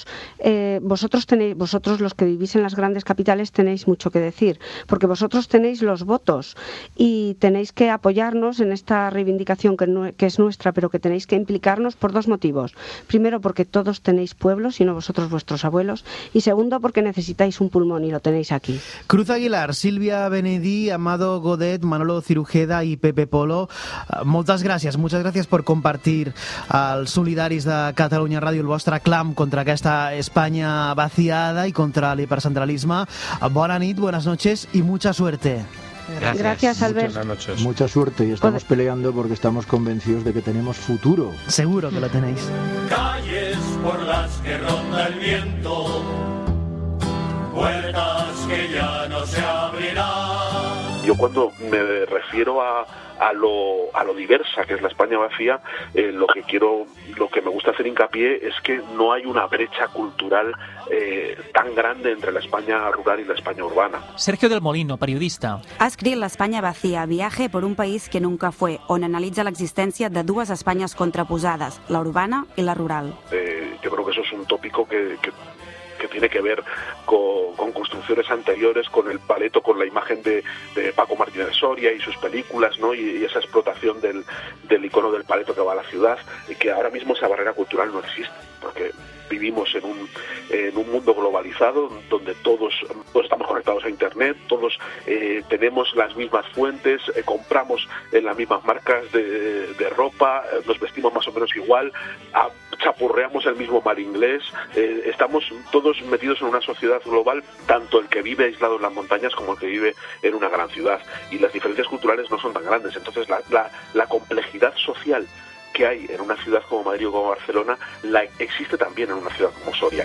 [SPEAKER 6] vosotros los que vivís en las grandes capitales tenéis mucho que decir, porque vosotros tenéis los votos y tenéis que apoyarnos en esta reivindicación que es nuestra, pero que tenéis que implicarnos por 2 motivos. Primero, porque todos tenéis pueblos y no vosotros vuestros abuelos, y segundo, porque necesitáis un pulmón y lo tenéis aquí.
[SPEAKER 2] Cruz Aguilar, Sílvia Benedí, Amado Godet, Manolo Cirujeda i Pepe Polo, moltes gràcies per compartir als solidaris de Catalunya Ràdio el vostre clam contra aquesta Espanya vaciada y contra el hipercentralisme. Bona nit, buenas noches y mucha suerte.
[SPEAKER 6] Gracias, Albert.
[SPEAKER 8] Buenas noches.
[SPEAKER 7] Mucha suerte, y estamos peleando porque estamos convencidos de que tenemos futuro.
[SPEAKER 2] Seguro que lo tenéis.
[SPEAKER 4] Calles por las que ronda el viento, puertas que ya no se abrirán.
[SPEAKER 10] Yo cuando me refiero a lo diversa que es la España vacía, lo que me gusta hacer hincapié es que no hay una brecha cultural tan grande entre la España rural y la España urbana.
[SPEAKER 11] Sergio del Molino, periodista.
[SPEAKER 12] Ha escrit l'Espanya vacía, viaje por un país que nunca fue, on analitza l'existència de dues Espanyes contraposades, la urbana y la rural.
[SPEAKER 10] Yo creo que eso es un tópico que tiene que ver con construcciones anteriores, con el paleto, con la imagen de Paco Martínez Soria y sus películas, ¿no? Y esa explotación del icono del paleto que va a la ciudad, y que ahora mismo esa barrera cultural no existe, porque vivimos en un mundo globalizado donde todos estamos conectados a internet, todos tenemos las mismas fuentes, compramos en las mismas marcas de ropa, nos vestimos más o menos igual, chapurreamos el mismo mal inglés, estamos todos metidos en una sociedad global, tanto el que vive aislado en las montañas como el que vive en una gran ciudad, y las diferencias culturales no son tan grandes. Entonces la complejidad social que hay en una ciudad como Madrid o como Barcelona existe también en una ciudad como Soria.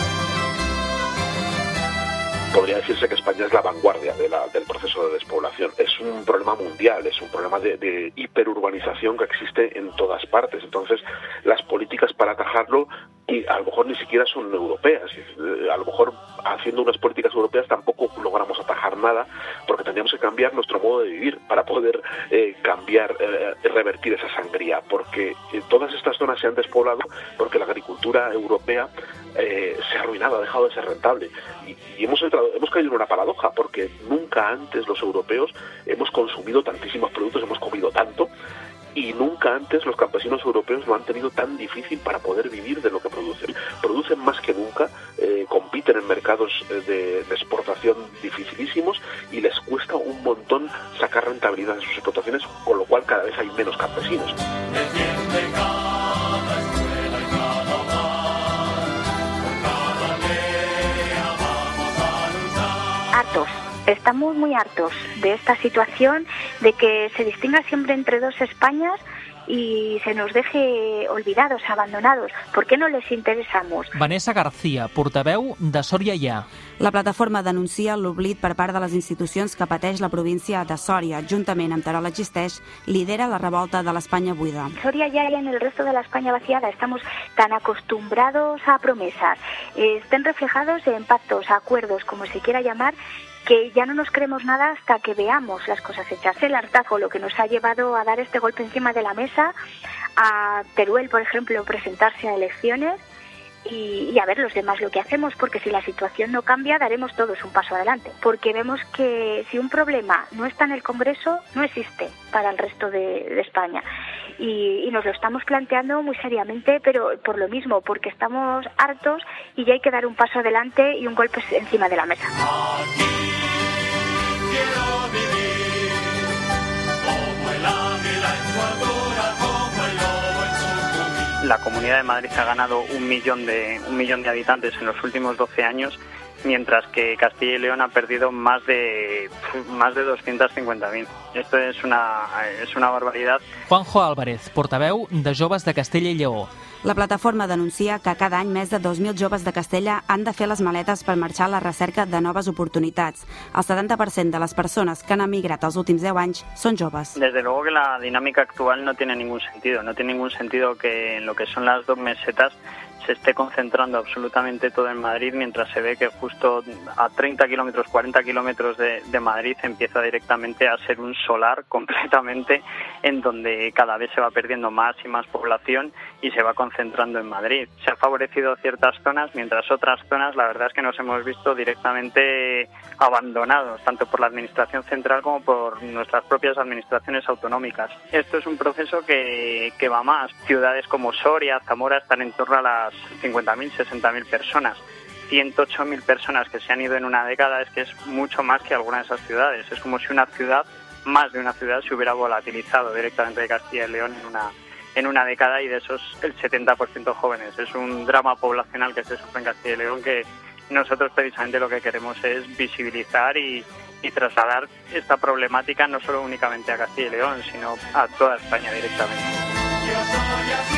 [SPEAKER 10] Podría decirse que España es la vanguardia del proceso de despoblación. Es un problema mundial, es un problema de hiperurbanización que existe en todas partes. Entonces, las políticas para atajarlo, y a lo mejor ni siquiera son europeas. A lo mejor haciendo unas políticas europeas tampoco logramos atajar nada, porque tendríamos que cambiar nuestro modo de vivir para poder revertir esa sangría. Porque todas estas zonas se han despoblado porque la agricultura europea se ha arruinado, ha dejado de ser rentable. Y hemos caído en una paradoja, porque nunca antes los europeos hemos consumido tantísimos productos, hemos comido tanto, y nunca antes los campesinos europeos lo han tenido tan difícil para poder vivir de lo que producen. Producen más que nunca, compiten en mercados de exportación dificilísimos, y les cuesta un montón sacar rentabilidad de sus explotaciones, con lo cual cada vez hay menos campesinos.
[SPEAKER 13] Hartos. Estamos muy hartos de esta situación, de que se distinga siempre entre dos Españas y se nos deje olvidados, abandonados. ¿Por qué no les interesamos?
[SPEAKER 11] Vanessa García, portaveu de Sòria Ja.
[SPEAKER 12] La plataforma denuncia l'oblit per part de les institucions que pateix la província de Sòria. Juntament amb Terol Existeix, lidera la revolta de l'Espanya buida.
[SPEAKER 13] Soria ya y en el resto de la España vaciada estamos tan acostumbrados a promesas, estén reflejados en pactos, acuerdos, como se quiera llamar, que ya no nos creemos nada hasta que veamos las cosas hechas. El hartazgo lo que nos ha llevado a dar este golpe encima de la mesa, a Teruel, por ejemplo, presentarse a elecciones, y a ver los demás lo que hacemos, porque si la situación no cambia daremos todos un paso adelante, porque vemos que si un problema no está en el Congreso no existe para el resto de España, y nos lo estamos planteando muy seriamente, pero por lo mismo, porque estamos hartos y ya hay que dar un paso adelante y un golpe encima de la mesa.
[SPEAKER 4] Quiero vivir como el águila en su altura, como el lobo en su cubil.
[SPEAKER 14] La Comunidad de Madrid ha ganado un millón de habitantes en los últimos 12 años, mientras que Castilla y León ha perdido más de 250.000. Esto es una barbaridad.
[SPEAKER 11] Juanjo Álvarez, portaveu de Joves de Castella i Lleó.
[SPEAKER 12] La plataforma denuncia que cada any més de 2.000 joves de Castella han de fer les maletes per marxar a la recerca de noves oportunitats. El 70% de les persones que han emigrat els últims 10 anys són joves.
[SPEAKER 14] Desde luego que la dinámica actual no tiene ningún sentido. No tiene ningún sentido que en lo que son las dos mesetas se esté concentrando absolutamente todo en Madrid, mientras se ve que justo a 30 kilómetros, 40 kilómetros de Madrid empieza directamente a ser un solar completamente, en donde cada vez se va perdiendo más y más población y se va concentrando en Madrid. Se han favorecido ciertas zonas, mientras otras zonas la verdad es que nos hemos visto directamente abandonados, tanto por la administración central como por nuestras propias administraciones autonómicas. Esto es un proceso que va más. Ciudades como Soria, Zamora están en torno a las 50.000, 60.000 personas. 108.000 personas que se han ido en una década, es que es mucho más que alguna de esas ciudades. Es como si más de una ciudad se hubiera volatilizado directamente de Castilla y León en una década, y de esos el 70% jóvenes. Es un drama poblacional que se sufre en Castilla y León, que nosotros precisamente lo que queremos es visibilizar y trasladar esta problemática no solo únicamente a Castilla y León, sino a toda España directamente.
[SPEAKER 4] Yo soy así.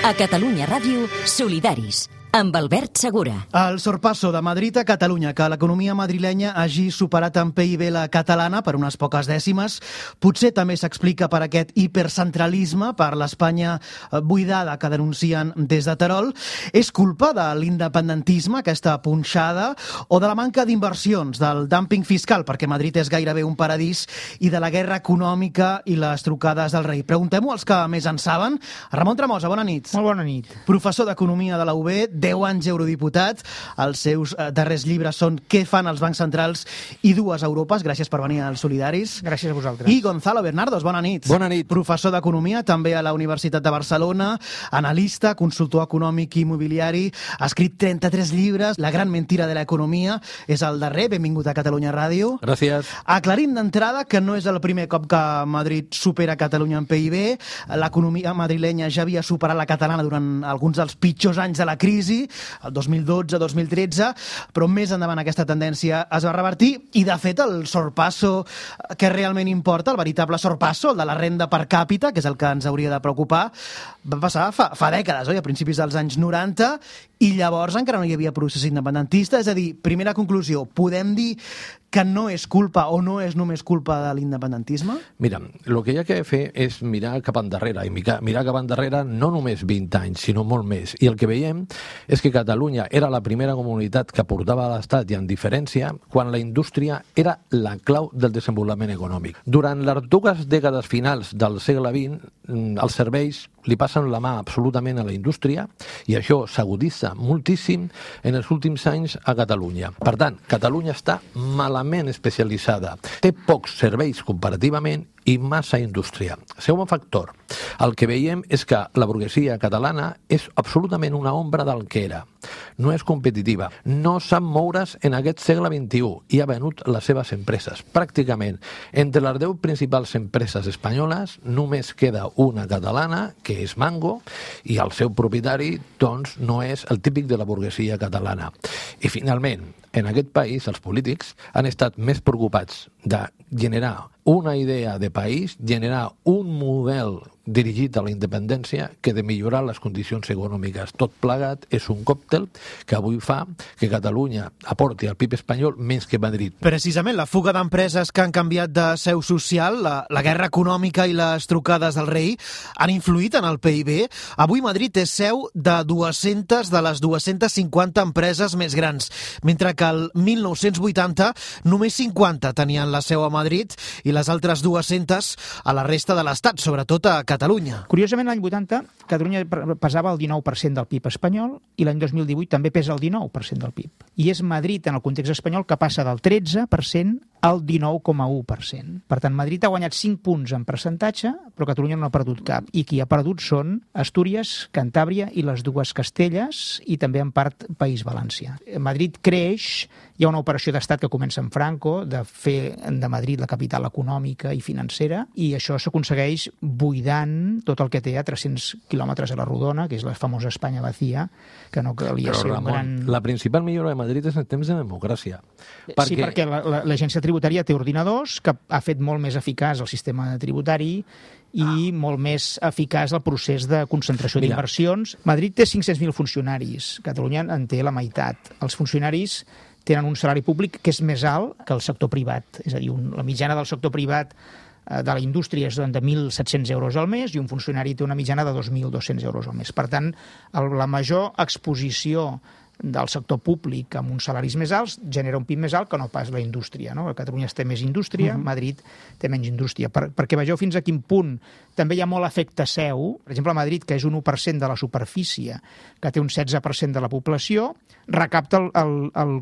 [SPEAKER 1] A Catalunya Ràdio, Solidaris, amb Albert Segura.
[SPEAKER 2] El sorpasso de Madrid a Catalunya, que l'economia madrilenya hagi superat en PIB la catalana per unes poques dècimes, potser també s'explica per aquest hipercentralisme, per l'Espanya buidada que denuncien des de Terol. És culpa de l'independentisme, aquesta punxada, o de la manca d'inversions, del dumping fiscal, perquè Madrid és gairebé un paradís, i de la guerra econòmica i les trucades del rei? Preguntem-ho als que més en saben. Ramon Tremosa, bona nit.
[SPEAKER 15] Molt bona nit.
[SPEAKER 2] Professor d'Economia de la UB, 10 anys eurodiputat. Els seus darrers llibres són Què fan els bancs centrals i dues Europes. Gràcies per venir als Solidaris.
[SPEAKER 15] Gràcies a vosaltres.
[SPEAKER 2] I Gonzalo Bernardos, bona nit.
[SPEAKER 16] Bona nit.
[SPEAKER 2] Professor d'Economia, també a la Universitat de Barcelona, analista, consultor econòmic i immobiliari, ha escrit 33 llibres. La gran mentira de l'economia és el darrer. Benvingut a Catalunya Ràdio.
[SPEAKER 16] Gràcies.
[SPEAKER 2] Aclarim d'entrada que no és el primer cop que Madrid supera Catalunya en PIB. L'economia madrilenya ja havia superat la catalana durant alguns dels pitjors anys de la crisi, el 2012-2013, però més endavant aquesta tendència es va revertir i, de fet, el sorpasso que realment importa, el veritable sorpasso, el de la renda per càpita, que és el que ens hauria de preocupar, va passar fa dècades, oi? A principis dels anys 90, i llavors encara no hi havia procés independentista. És a dir, primera conclusió, podem dir que no és culpa o no és només culpa de l'independentisme?
[SPEAKER 16] Mira, el que hi ha que fer és mirar cap endarrere, i mirar cap endarrere no només 20 anys, sinó molt més. I el que veiem és que Catalunya era la primera comunitat que portava a l'Estat i en diferència quan la indústria era la clau del desenvolupament econòmic. Durant les dues dècades finals del segle XX, els serveis li passen la mà absolutament a la indústria i això s'aguditza moltíssim en els últims anys a Catalunya. Per tant, Catalunya està malament especialitzada. Té pocs serveis comparativament i massa indústria. Segon factor, el que veiem és que la burguesia catalana és absolutament una ombra del que era. No és competitiva, no sap moure's en aquest segle XXI i ha venut les seves empreses. Pràcticament, entre les 10 principals empreses espanyoles, només queda una catalana, que és Mango, i el seu propietari, doncs, no és el típic de la burguesia catalana. I, finalment, en aquest país, els polítics han estat més preocupats de generar una idea de país, generar un model dirigit a la independència que de millorar les condicions econòmiques. Tot plegat és un còctel que avui fa que Catalunya aporti al PIB espanyol menys que Madrid.
[SPEAKER 2] Precisament, la fuga d'empreses que han canviat de seu social, la guerra econòmica i les trucades del rei han influït en el PIB. Avui Madrid és seu de 200 de les 250 empreses més grans, mentre que el 1980 només 50 tenien la seu a Madrid i les altres 200 a la resta de l'Estat, sobretot a Catalunya.
[SPEAKER 15] Curiosament, l'any 80, Catalunya pesava el 19% del PIB espanyol i l'any 2018 també pesa el 19% del PIB. I és Madrid, en el context espanyol, que passa del 13% al 19,1%. Per tant, Madrid ha guanyat 5 punts en percentatge, però Catalunya no ha perdut cap. I qui ha perdut són Astúries, Cantàbria i les dues Castelles, i també en part País Valencià. Madrid creix, hi ha una operació d'estat que comença amb Franco, de fer de Madrid la capital econòmica i financera, i això s'aconsegueix buidant tot el que té a 300 quilòmetres a la rodona, que és la famosa Espanya vacía, que no calia ser un gran...
[SPEAKER 16] La principal millora de Madrid és en temps de democràcia.
[SPEAKER 15] Sí, perquè l'agència tributària té ordinadors, que ha fet molt més eficaç el sistema tributari i molt més eficaç el procés de concentració d'inversions. Madrid té 500.000 funcionaris, Catalunya en té la meitat. Els funcionaris tenen un salari públic que és més alt que el sector privat. És a dir, la mitjana del sector privat de la indústria és de 1.700 euros al mes i un funcionari té una mitjana de 2.200 euros al mes. Per tant, la major exposició del sector públic amb uns salaris més alts genera un PIB més alt que no pas la indústria. No? A Catalunya té més indústria, Madrid té menys indústria. Perquè vegeu fins a quin punt també hi ha molt efecte seu. Per exemple, a Madrid, que és un 1% de la superfície, que té un 16% de la població, recapta el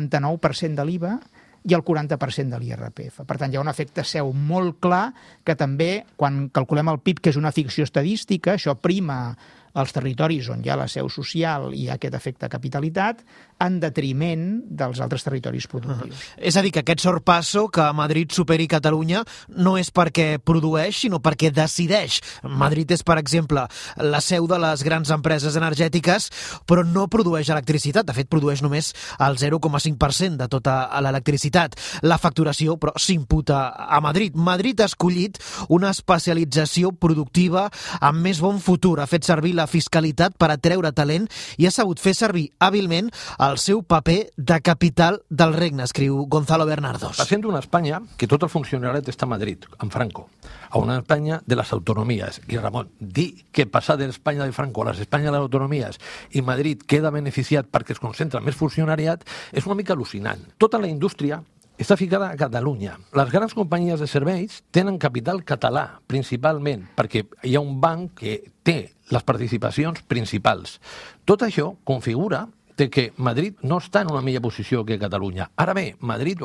[SPEAKER 15] 49% de l'IVA i el 40% de l'IRPF. Per tant, hi ha un efecte seu molt clar que també, quan calculem el PIB, que és una ficció estadística, això prima els territoris on hi ha la seu social i hi ha aquest efecte capitalitat, en detriment dels altres territoris productius.
[SPEAKER 2] És a dir, que aquest sorpasso que Madrid superi Catalunya no és perquè produeix, sinó perquè decideix. Madrid és, per exemple, la seu de les grans empreses energètiques, però no produeix electricitat. De fet, produeix només el 0,5% de tota l'electricitat. La facturació, però, s'imputa a Madrid. Madrid ha escollit una especialització productiva amb més bon futur. Ha fet servir la la fiscalitat per atreure talent i ha sabut fer servir hàbilment el seu paper de capital del regne, escriu Gonzalo Bernardos.
[SPEAKER 16] Passem d'una Espanya que tot el funcionariat està a Madrid, amb Franco, a una Espanya de les autonomies. I Ramon, dir que passar de l'Espanya de Franco a l'Espanya de les autonomies i Madrid queda beneficiat perquè es concentra més funcionariat és una mica al·lucinant. Tota la indústria està ficada a Catalunya. Les grans companyies de serveis tenen capital català, principalment, perquè hi ha un banc que té les participacions principals. Tot això configura que Madrid no està en una millor posició que Catalunya. Ara bé, Madrid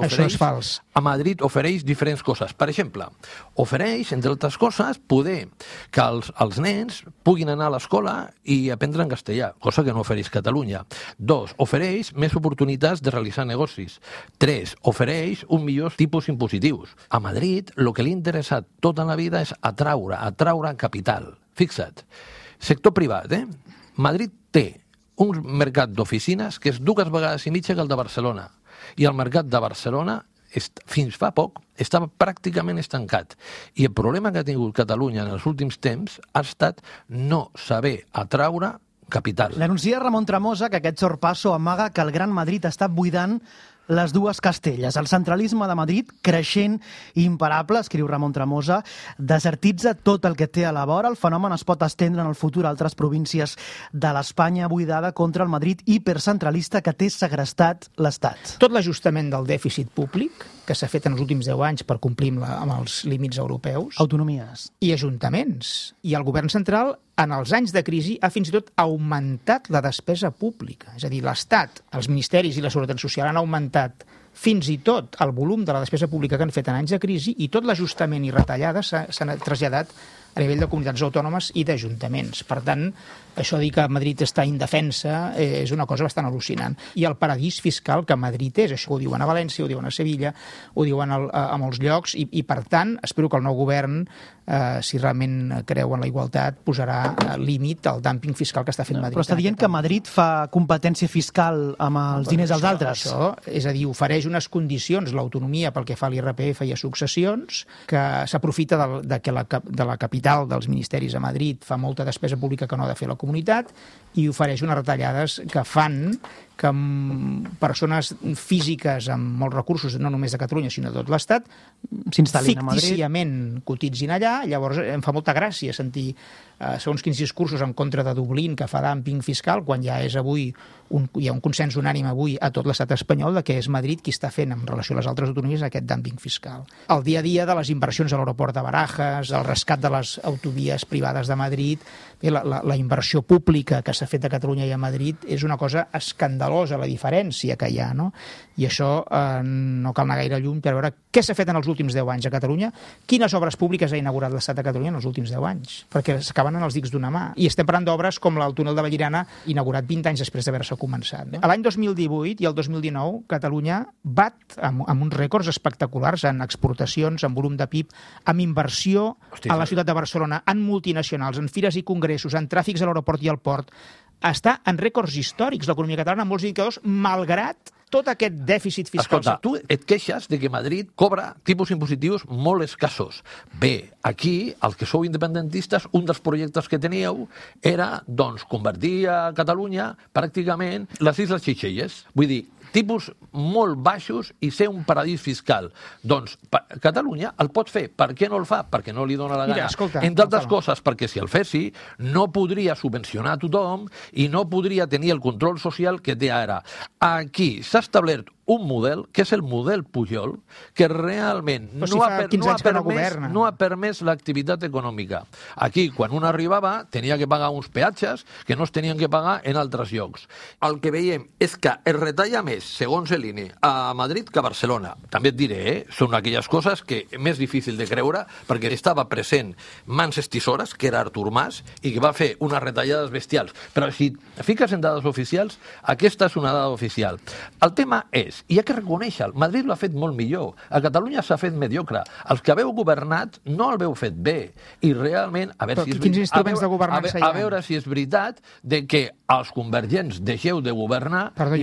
[SPEAKER 16] ofereix diferents coses. Per exemple, ofereix, entre altres coses, poder que els nens puguin anar a l'escola i aprendre en castellà, cosa que no ofereix Catalunya. 2, ofereix més oportunitats de realitzar negocis. 3, ofereix un millor tipus impositius. A Madrid, el que li ha interessat tota la vida és atraure capital. Fixa't, sector privat, Madrid té un mercat d'oficines que és 2 vegades i mitja que el de Barcelona. I el mercat de Barcelona, fins fa poc, estava pràcticament estancat. I el problema que ha tingut Catalunya en els últims temps ha estat no saber atraure capital.
[SPEAKER 2] L'anuncia Ramon Tremosa que aquest sorpasso amaga que el Gran Madrid està buidant les dues Castelles. El centralisme de Madrid, creixent i imparable, escriu Ramon Tremosa, desertitza tot el que té a la vora. El fenomen es pot estendre en el futur a altres províncies de l'Espanya buidada contra el Madrid hipercentralista que té segrestat l'Estat.
[SPEAKER 15] Tot l'ajustament del dèficit públic que s'ha fet en els últims 10 anys per complir amb els límits europeus.
[SPEAKER 2] Autonomies.
[SPEAKER 15] I ajuntaments. I el govern central, en els anys de crisi, ha fins i tot augmentat la despesa pública. És a dir, l'Estat, els ministeris i la Seguretat Social han augmentat fins i tot el volum de la despesa pública que han fet en anys de crisi i tot l'ajustament i retallades s'han traslladat a nivell de comunitats autònomes i d'ajuntaments. Per tant, això de dir que Madrid està indefensa és una cosa bastant al·lucinant. I el paradís fiscal que Madrid és, això ho diuen a València, ho diuen a Sevilla, ho diuen a molts llocs, i per tant, espero que el nou govern, si realment creu en la igualtat, posarà límit al dúmping fiscal que està fent Madrid.
[SPEAKER 2] Però està dient que Madrid fa competència fiscal amb els diners dels altres.
[SPEAKER 15] Això, és a dir, ofereix unes condicions, l'autonomia pel que fa a l'IRPF i a successions, que s'aprofita de la capital dels ministeris a Madrid, fa molta despesa pública que no ha de fer la comunitat i ofereix unes retallades que fan que persones físiques amb molts recursos, no només de Catalunya, sinó de tot l'Estat,
[SPEAKER 2] s'instal·lin a Madrid,
[SPEAKER 15] fictíciament cotitzin allà. Llavors em fa molta gràcia sentir segons quins discursos en contra de Dublín que fa dúmping fiscal, quan ja és avui hi ha un consens unànime avui a tot l'estat espanyol de que és Madrid qui està fent en relació a les altres autonomies aquest dúmping fiscal. El dia a dia de les inversions a l'aeroport de Barajas, el rescat de les autovies privades de Madrid, la inversió pública que s'ha fet a Catalunya i a Madrid és una cosa escandalosa, la diferència que hi ha, no? I això no cal anar gaire lluny per veure què s'ha fet en els últims 10 anys a Catalunya, quines obres públiques ha inaugurat l'Estat de Catalunya en els últims 10 anys, perquè s'acaben en els dics d'una mà. I estem parlant d'obres com el túnel de Vallirana, inaugurat 20 anys després d'haver-se començat. A l'any 2018 i el 2019, Catalunya bat amb uns rècords espectaculars en exportacions, en volum de PIB, amb inversió a la ciutat de Barcelona, en multinacionals, en fires i congressos, en tràfics a l'aeroport i al port. Està en rècords històrics l'economia catalana en molts indicadors, malgrat tot aquest dèficit fiscal.
[SPEAKER 16] Escolta, tu et queixes de que Madrid cobra tipus impositius molt escassos. Bé, aquí, els que sou independentistes, un dels projectes que teníeu era, doncs, convertir a Catalunya pràcticament les Isles Seychelles. Vull dir, tipus molt baixos i ser un paradís fiscal. Doncs Catalunya el pot fer. Per què no el fa? Perquè no li dona la gana.
[SPEAKER 15] Mira, escolta,
[SPEAKER 16] entre altres coses, perquè si el fessi, no podria subvencionar a tothom i no podria tenir el control social que té ara. Aquí s'ha establert un model, que és el model Pujol, que realment no ha permès l'activitat econòmica. Aquí, quan un arribava, tenia que pagar uns peatges que no es tenien que pagar en altres llocs. El que veiem és que es retalla més, segons l'INE, a Madrid que a Barcelona. També et diré, són aquelles coses que és més difícil de creure, perquè estava present mans estisores, que era Artur Mas, i que va fer unes retallades bestials. Però si fiques en dades oficials, aquesta és una dada oficial. El tema és Madrid, i hi ha que reconèixer-ho, Madrid l'ha fet molt millor, a Catalunya s'ha fet mediocre, els que haveu governat no el veu fet bé, i realment, a veure, si és veritat de que els convergents deixeu de governar i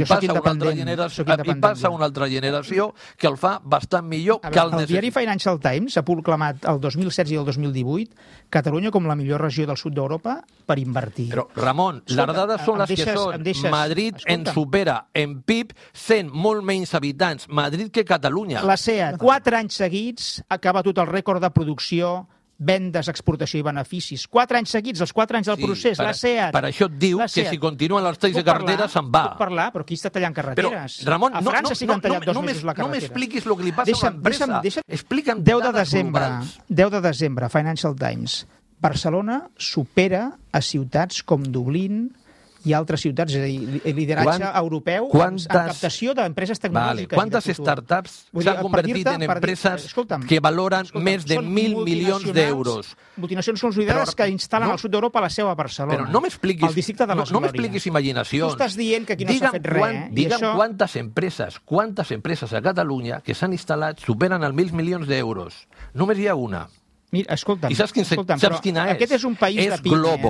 [SPEAKER 16] passa una altra generació que el fa bastant millor que el
[SPEAKER 15] necessita. El diari Financial Times ha proclamat el 2016 i el 2018 Catalunya com la millor regió del sud d'Europa per invertir.
[SPEAKER 16] Però, Ramon, les dades són les que són. Madrid ens supera en PIB sent molt menys habitants Madrid que Catalunya.
[SPEAKER 15] La SEAT, 4 anys seguits, ha batut el rècord de producció, vendes, exportació i beneficis. 4 anys seguits, els 4 anys del procés, la SEAT.
[SPEAKER 16] Per això et diu que si continuen els talls de carretera se'n va.
[SPEAKER 15] Puc parlar, però aquí està tallant carreteres.
[SPEAKER 16] Però, Ramon,
[SPEAKER 15] a França sí que han tallat 2 mesos la carretera.
[SPEAKER 16] No m'expliquis el que li passa a l'empresa. Explica'm
[SPEAKER 15] 10 de desembre, Financial Times. Barcelona supera a ciutats com Dublín i altres ciutats, és a dir, el lideratge europeu en captació d'empreses tecnològiques.
[SPEAKER 16] Quantes startups s'han convertit en empreses que valoren més de 1.000 milions d'euros?
[SPEAKER 15] Multinacions consolidades que instal·len al sud d'Europa la seu a Barcelona.
[SPEAKER 16] Però no m'expliquis imaginacions.
[SPEAKER 15] Tu estàs dient que aquí no s'ha fet res.
[SPEAKER 16] Digue'm quantes empreses a Catalunya que s'han instal·lat superen els 1.000 milions d'euros. Només hi ha una.
[SPEAKER 15] Mira, escolta'm,
[SPEAKER 16] I saps quina és?
[SPEAKER 15] Aquest és un país de pimes.
[SPEAKER 16] Globo.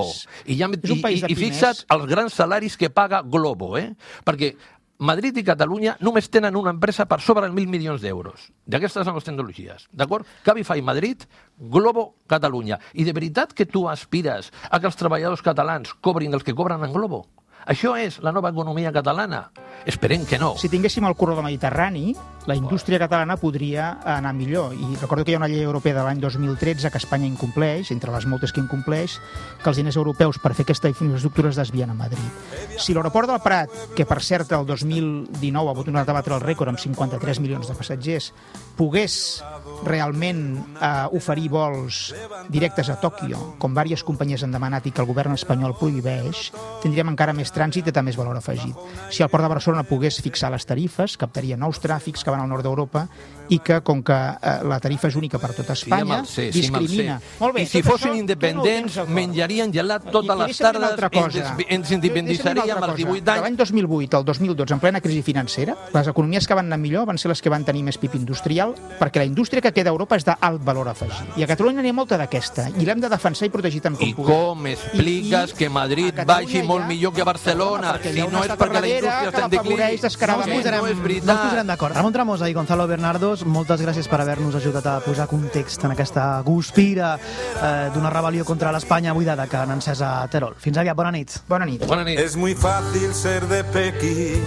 [SPEAKER 16] I fixa't els grans salaris que paga Globo, perquè Madrid i Catalunya només tenen una empresa per sobre els 1.000 milions d'euros. D'aquestes noves tecnologies, d'acord? Cabify Madrid, Globo Catalunya. I de veritat que tu aspires a que els treballadors catalans cobrin els que cobren en Globo? Això és la nova economia catalana? Esperem que no.
[SPEAKER 15] Si tinguéssim el corredor mediterrani, la indústria catalana podria anar millor. I recordo que hi ha una llei europea de l'any 2013 que Espanya incompleix, entre les moltes que incompleix, que els diners europeus per fer aquesta infraestructura es desvien a Madrid. Si l'aeroport del Prat, que per cert el 2019 ha tornat a batre el rècord amb 53 milions de passatgers, pogués realment oferir vols directes a Tòquio, com diverses companyies han demanat i que el govern espanyol prohibeix, tindríem encara més trànsit i també més valor afegit. Si el Port de Barcelona pogués fixar les tarifes, captaria nous tràfics que van al nord d'Europa i que, com que la tarifa és única per tota Espanya, discrimina.
[SPEAKER 16] I si fossin independents, menjarien gelat totes les tardes, ens independitzaríem als 18 anys.
[SPEAKER 15] De l'any 2008 al 2012, en plena crisi financera, les economies que van anar millor van ser les que van tenir més PIB industrial, perquè la indústria que queda a Europa és d'alt valor afegit. I a Catalunya n'hi ha molta d'aquesta, i l'hem de defensar i protegir tant com puguem.
[SPEAKER 16] I com expliques que Madrid vagi molt millor que Barcelona, si no és perquè la indústria està en declivi?
[SPEAKER 2] No és veritat. No ens posarem d'acord. Ramon Tremosa i Gonzalo Bernardos, moltes gràcies per haver-nos ajudat a posar context en aquesta guspira d'una rebel·lió contra l'Espanya buidada que han encès a Terol. Fins aviat, bona nit.
[SPEAKER 15] Bona nit.
[SPEAKER 17] Es muy fácil ser de Pekín,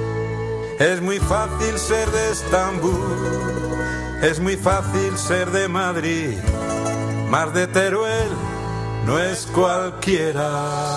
[SPEAKER 17] es muy fácil ser de Estambul, es muy fácil ser de Madrid, más de Teruel no es cualquiera.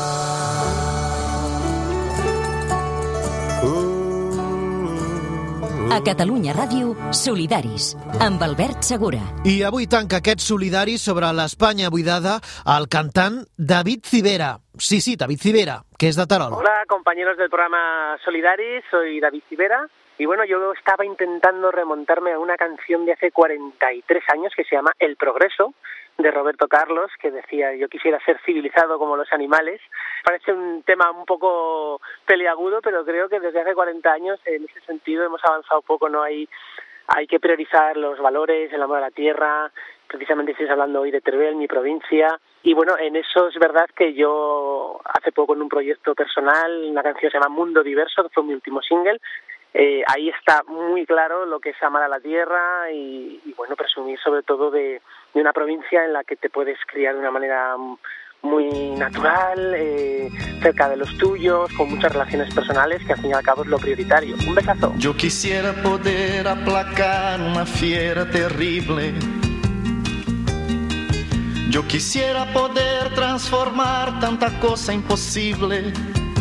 [SPEAKER 1] A Catalunya Ràdio, Solidaris, amb Albert Segura.
[SPEAKER 2] I avui tanca aquest Solidaris sobre l'Espanya buidada el cantant David Civera. Sí, David Civera, que es de Terol.
[SPEAKER 18] Hola, compañeros del programa Solidaris, soy David Civera. Y bueno, yo estaba intentando remontarme a una canción de hace 43 años que se llama El Progreso, de Roberto Carlos, que decía: yo quisiera ser civilizado como los animales. Parece un tema un poco peliagudo, pero creo que desde hace 40 años en ese sentido hemos avanzado poco, ¿no? Hay que priorizar los valores, el amor a la tierra. Precisamente estoy hablando hoy de Teruel, mi provincia. Y bueno, en eso es verdad que yo hace poco en un proyecto personal, una canción se llama Mundo Diverso, que fue mi último single, ahí está muy claro lo que es amar a la tierra y bueno, presumir sobre todo de una provincia en la que te puedes criar de una manera muy natural, cerca de los tuyos, con muchas relaciones personales, que al fin y al cabo es lo prioritario. Un besazo.
[SPEAKER 19] Yo quisiera poder aplacar una fiera terrible. Yo quisiera poder transformar tanta cosa imposible.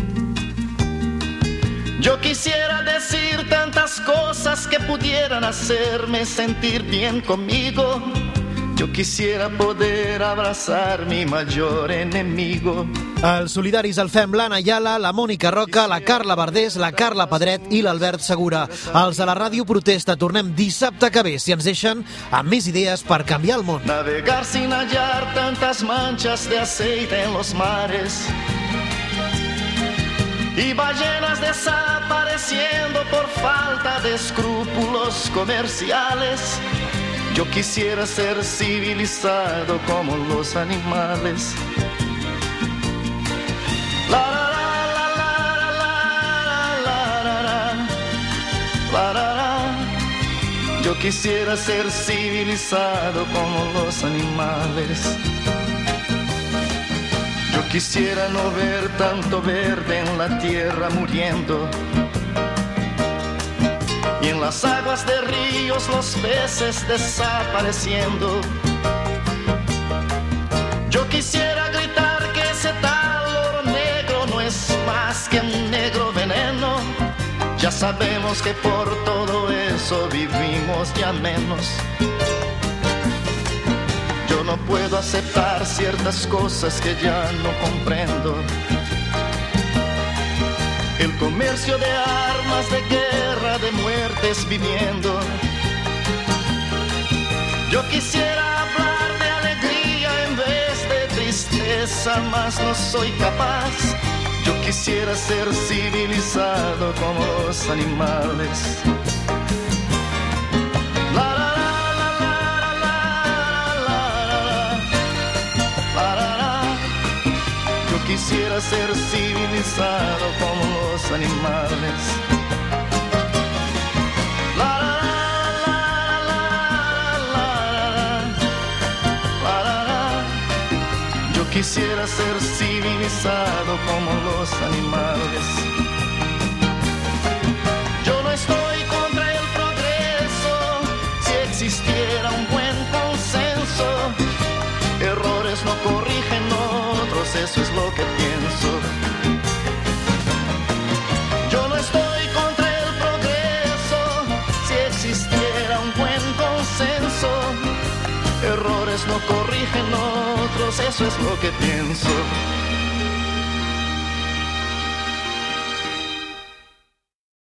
[SPEAKER 19] Yo quisiera decir tantas cosas que pudieran hacerme sentir bien conmigo. Yo quisiera poder abrazar mi mayor enemigo.
[SPEAKER 2] Els solidaris el fem l'Anna Ayala, la Mònica Roca, la Carla Verdés, la Carla Pedret i l'Albert Segura. Els de la Ràdio Protesta tornem dissabte que ve, si ens deixen, amb més idees per canviar el món.
[SPEAKER 19] Navegar sin hallar tantas manchas de aceite en los mares. y ballenas desapareciendo por falta de escrúpulos comerciales. Yo quisiera ser civilizado como los animales. La la la la la la la la la la. Yo quisiera ser civilizado como los animales. Yo quisiera no ver tanto verde en la tierra muriendo, y en las aguas de ríos los peces desapareciendo. Yo quisiera gritar que ese tal oro negro no es más que un negro veneno. Ya sabemos que por todo eso vivimos ya menos. Yo no puedo aceptar ciertas cosas que ya no comprendo. El comercio de armas, de guerra, de muertes viviendo. Yo quisiera hablar de alegría en vez de tristeza, mas no soy capaz. Yo quisiera ser civilizado como los animales. Quisiera ser civilizado como los animales. La la la la la la la la. Yo quisiera ser civilizado como los animales. Yo no estoy contra el progreso, si existiera un buen consenso. Errores no corrigen otros, eso es lo que pienso. Yo no estoy contra el progreso, si existiera un buen consenso. Errores no corrigen otros, eso es lo que pienso.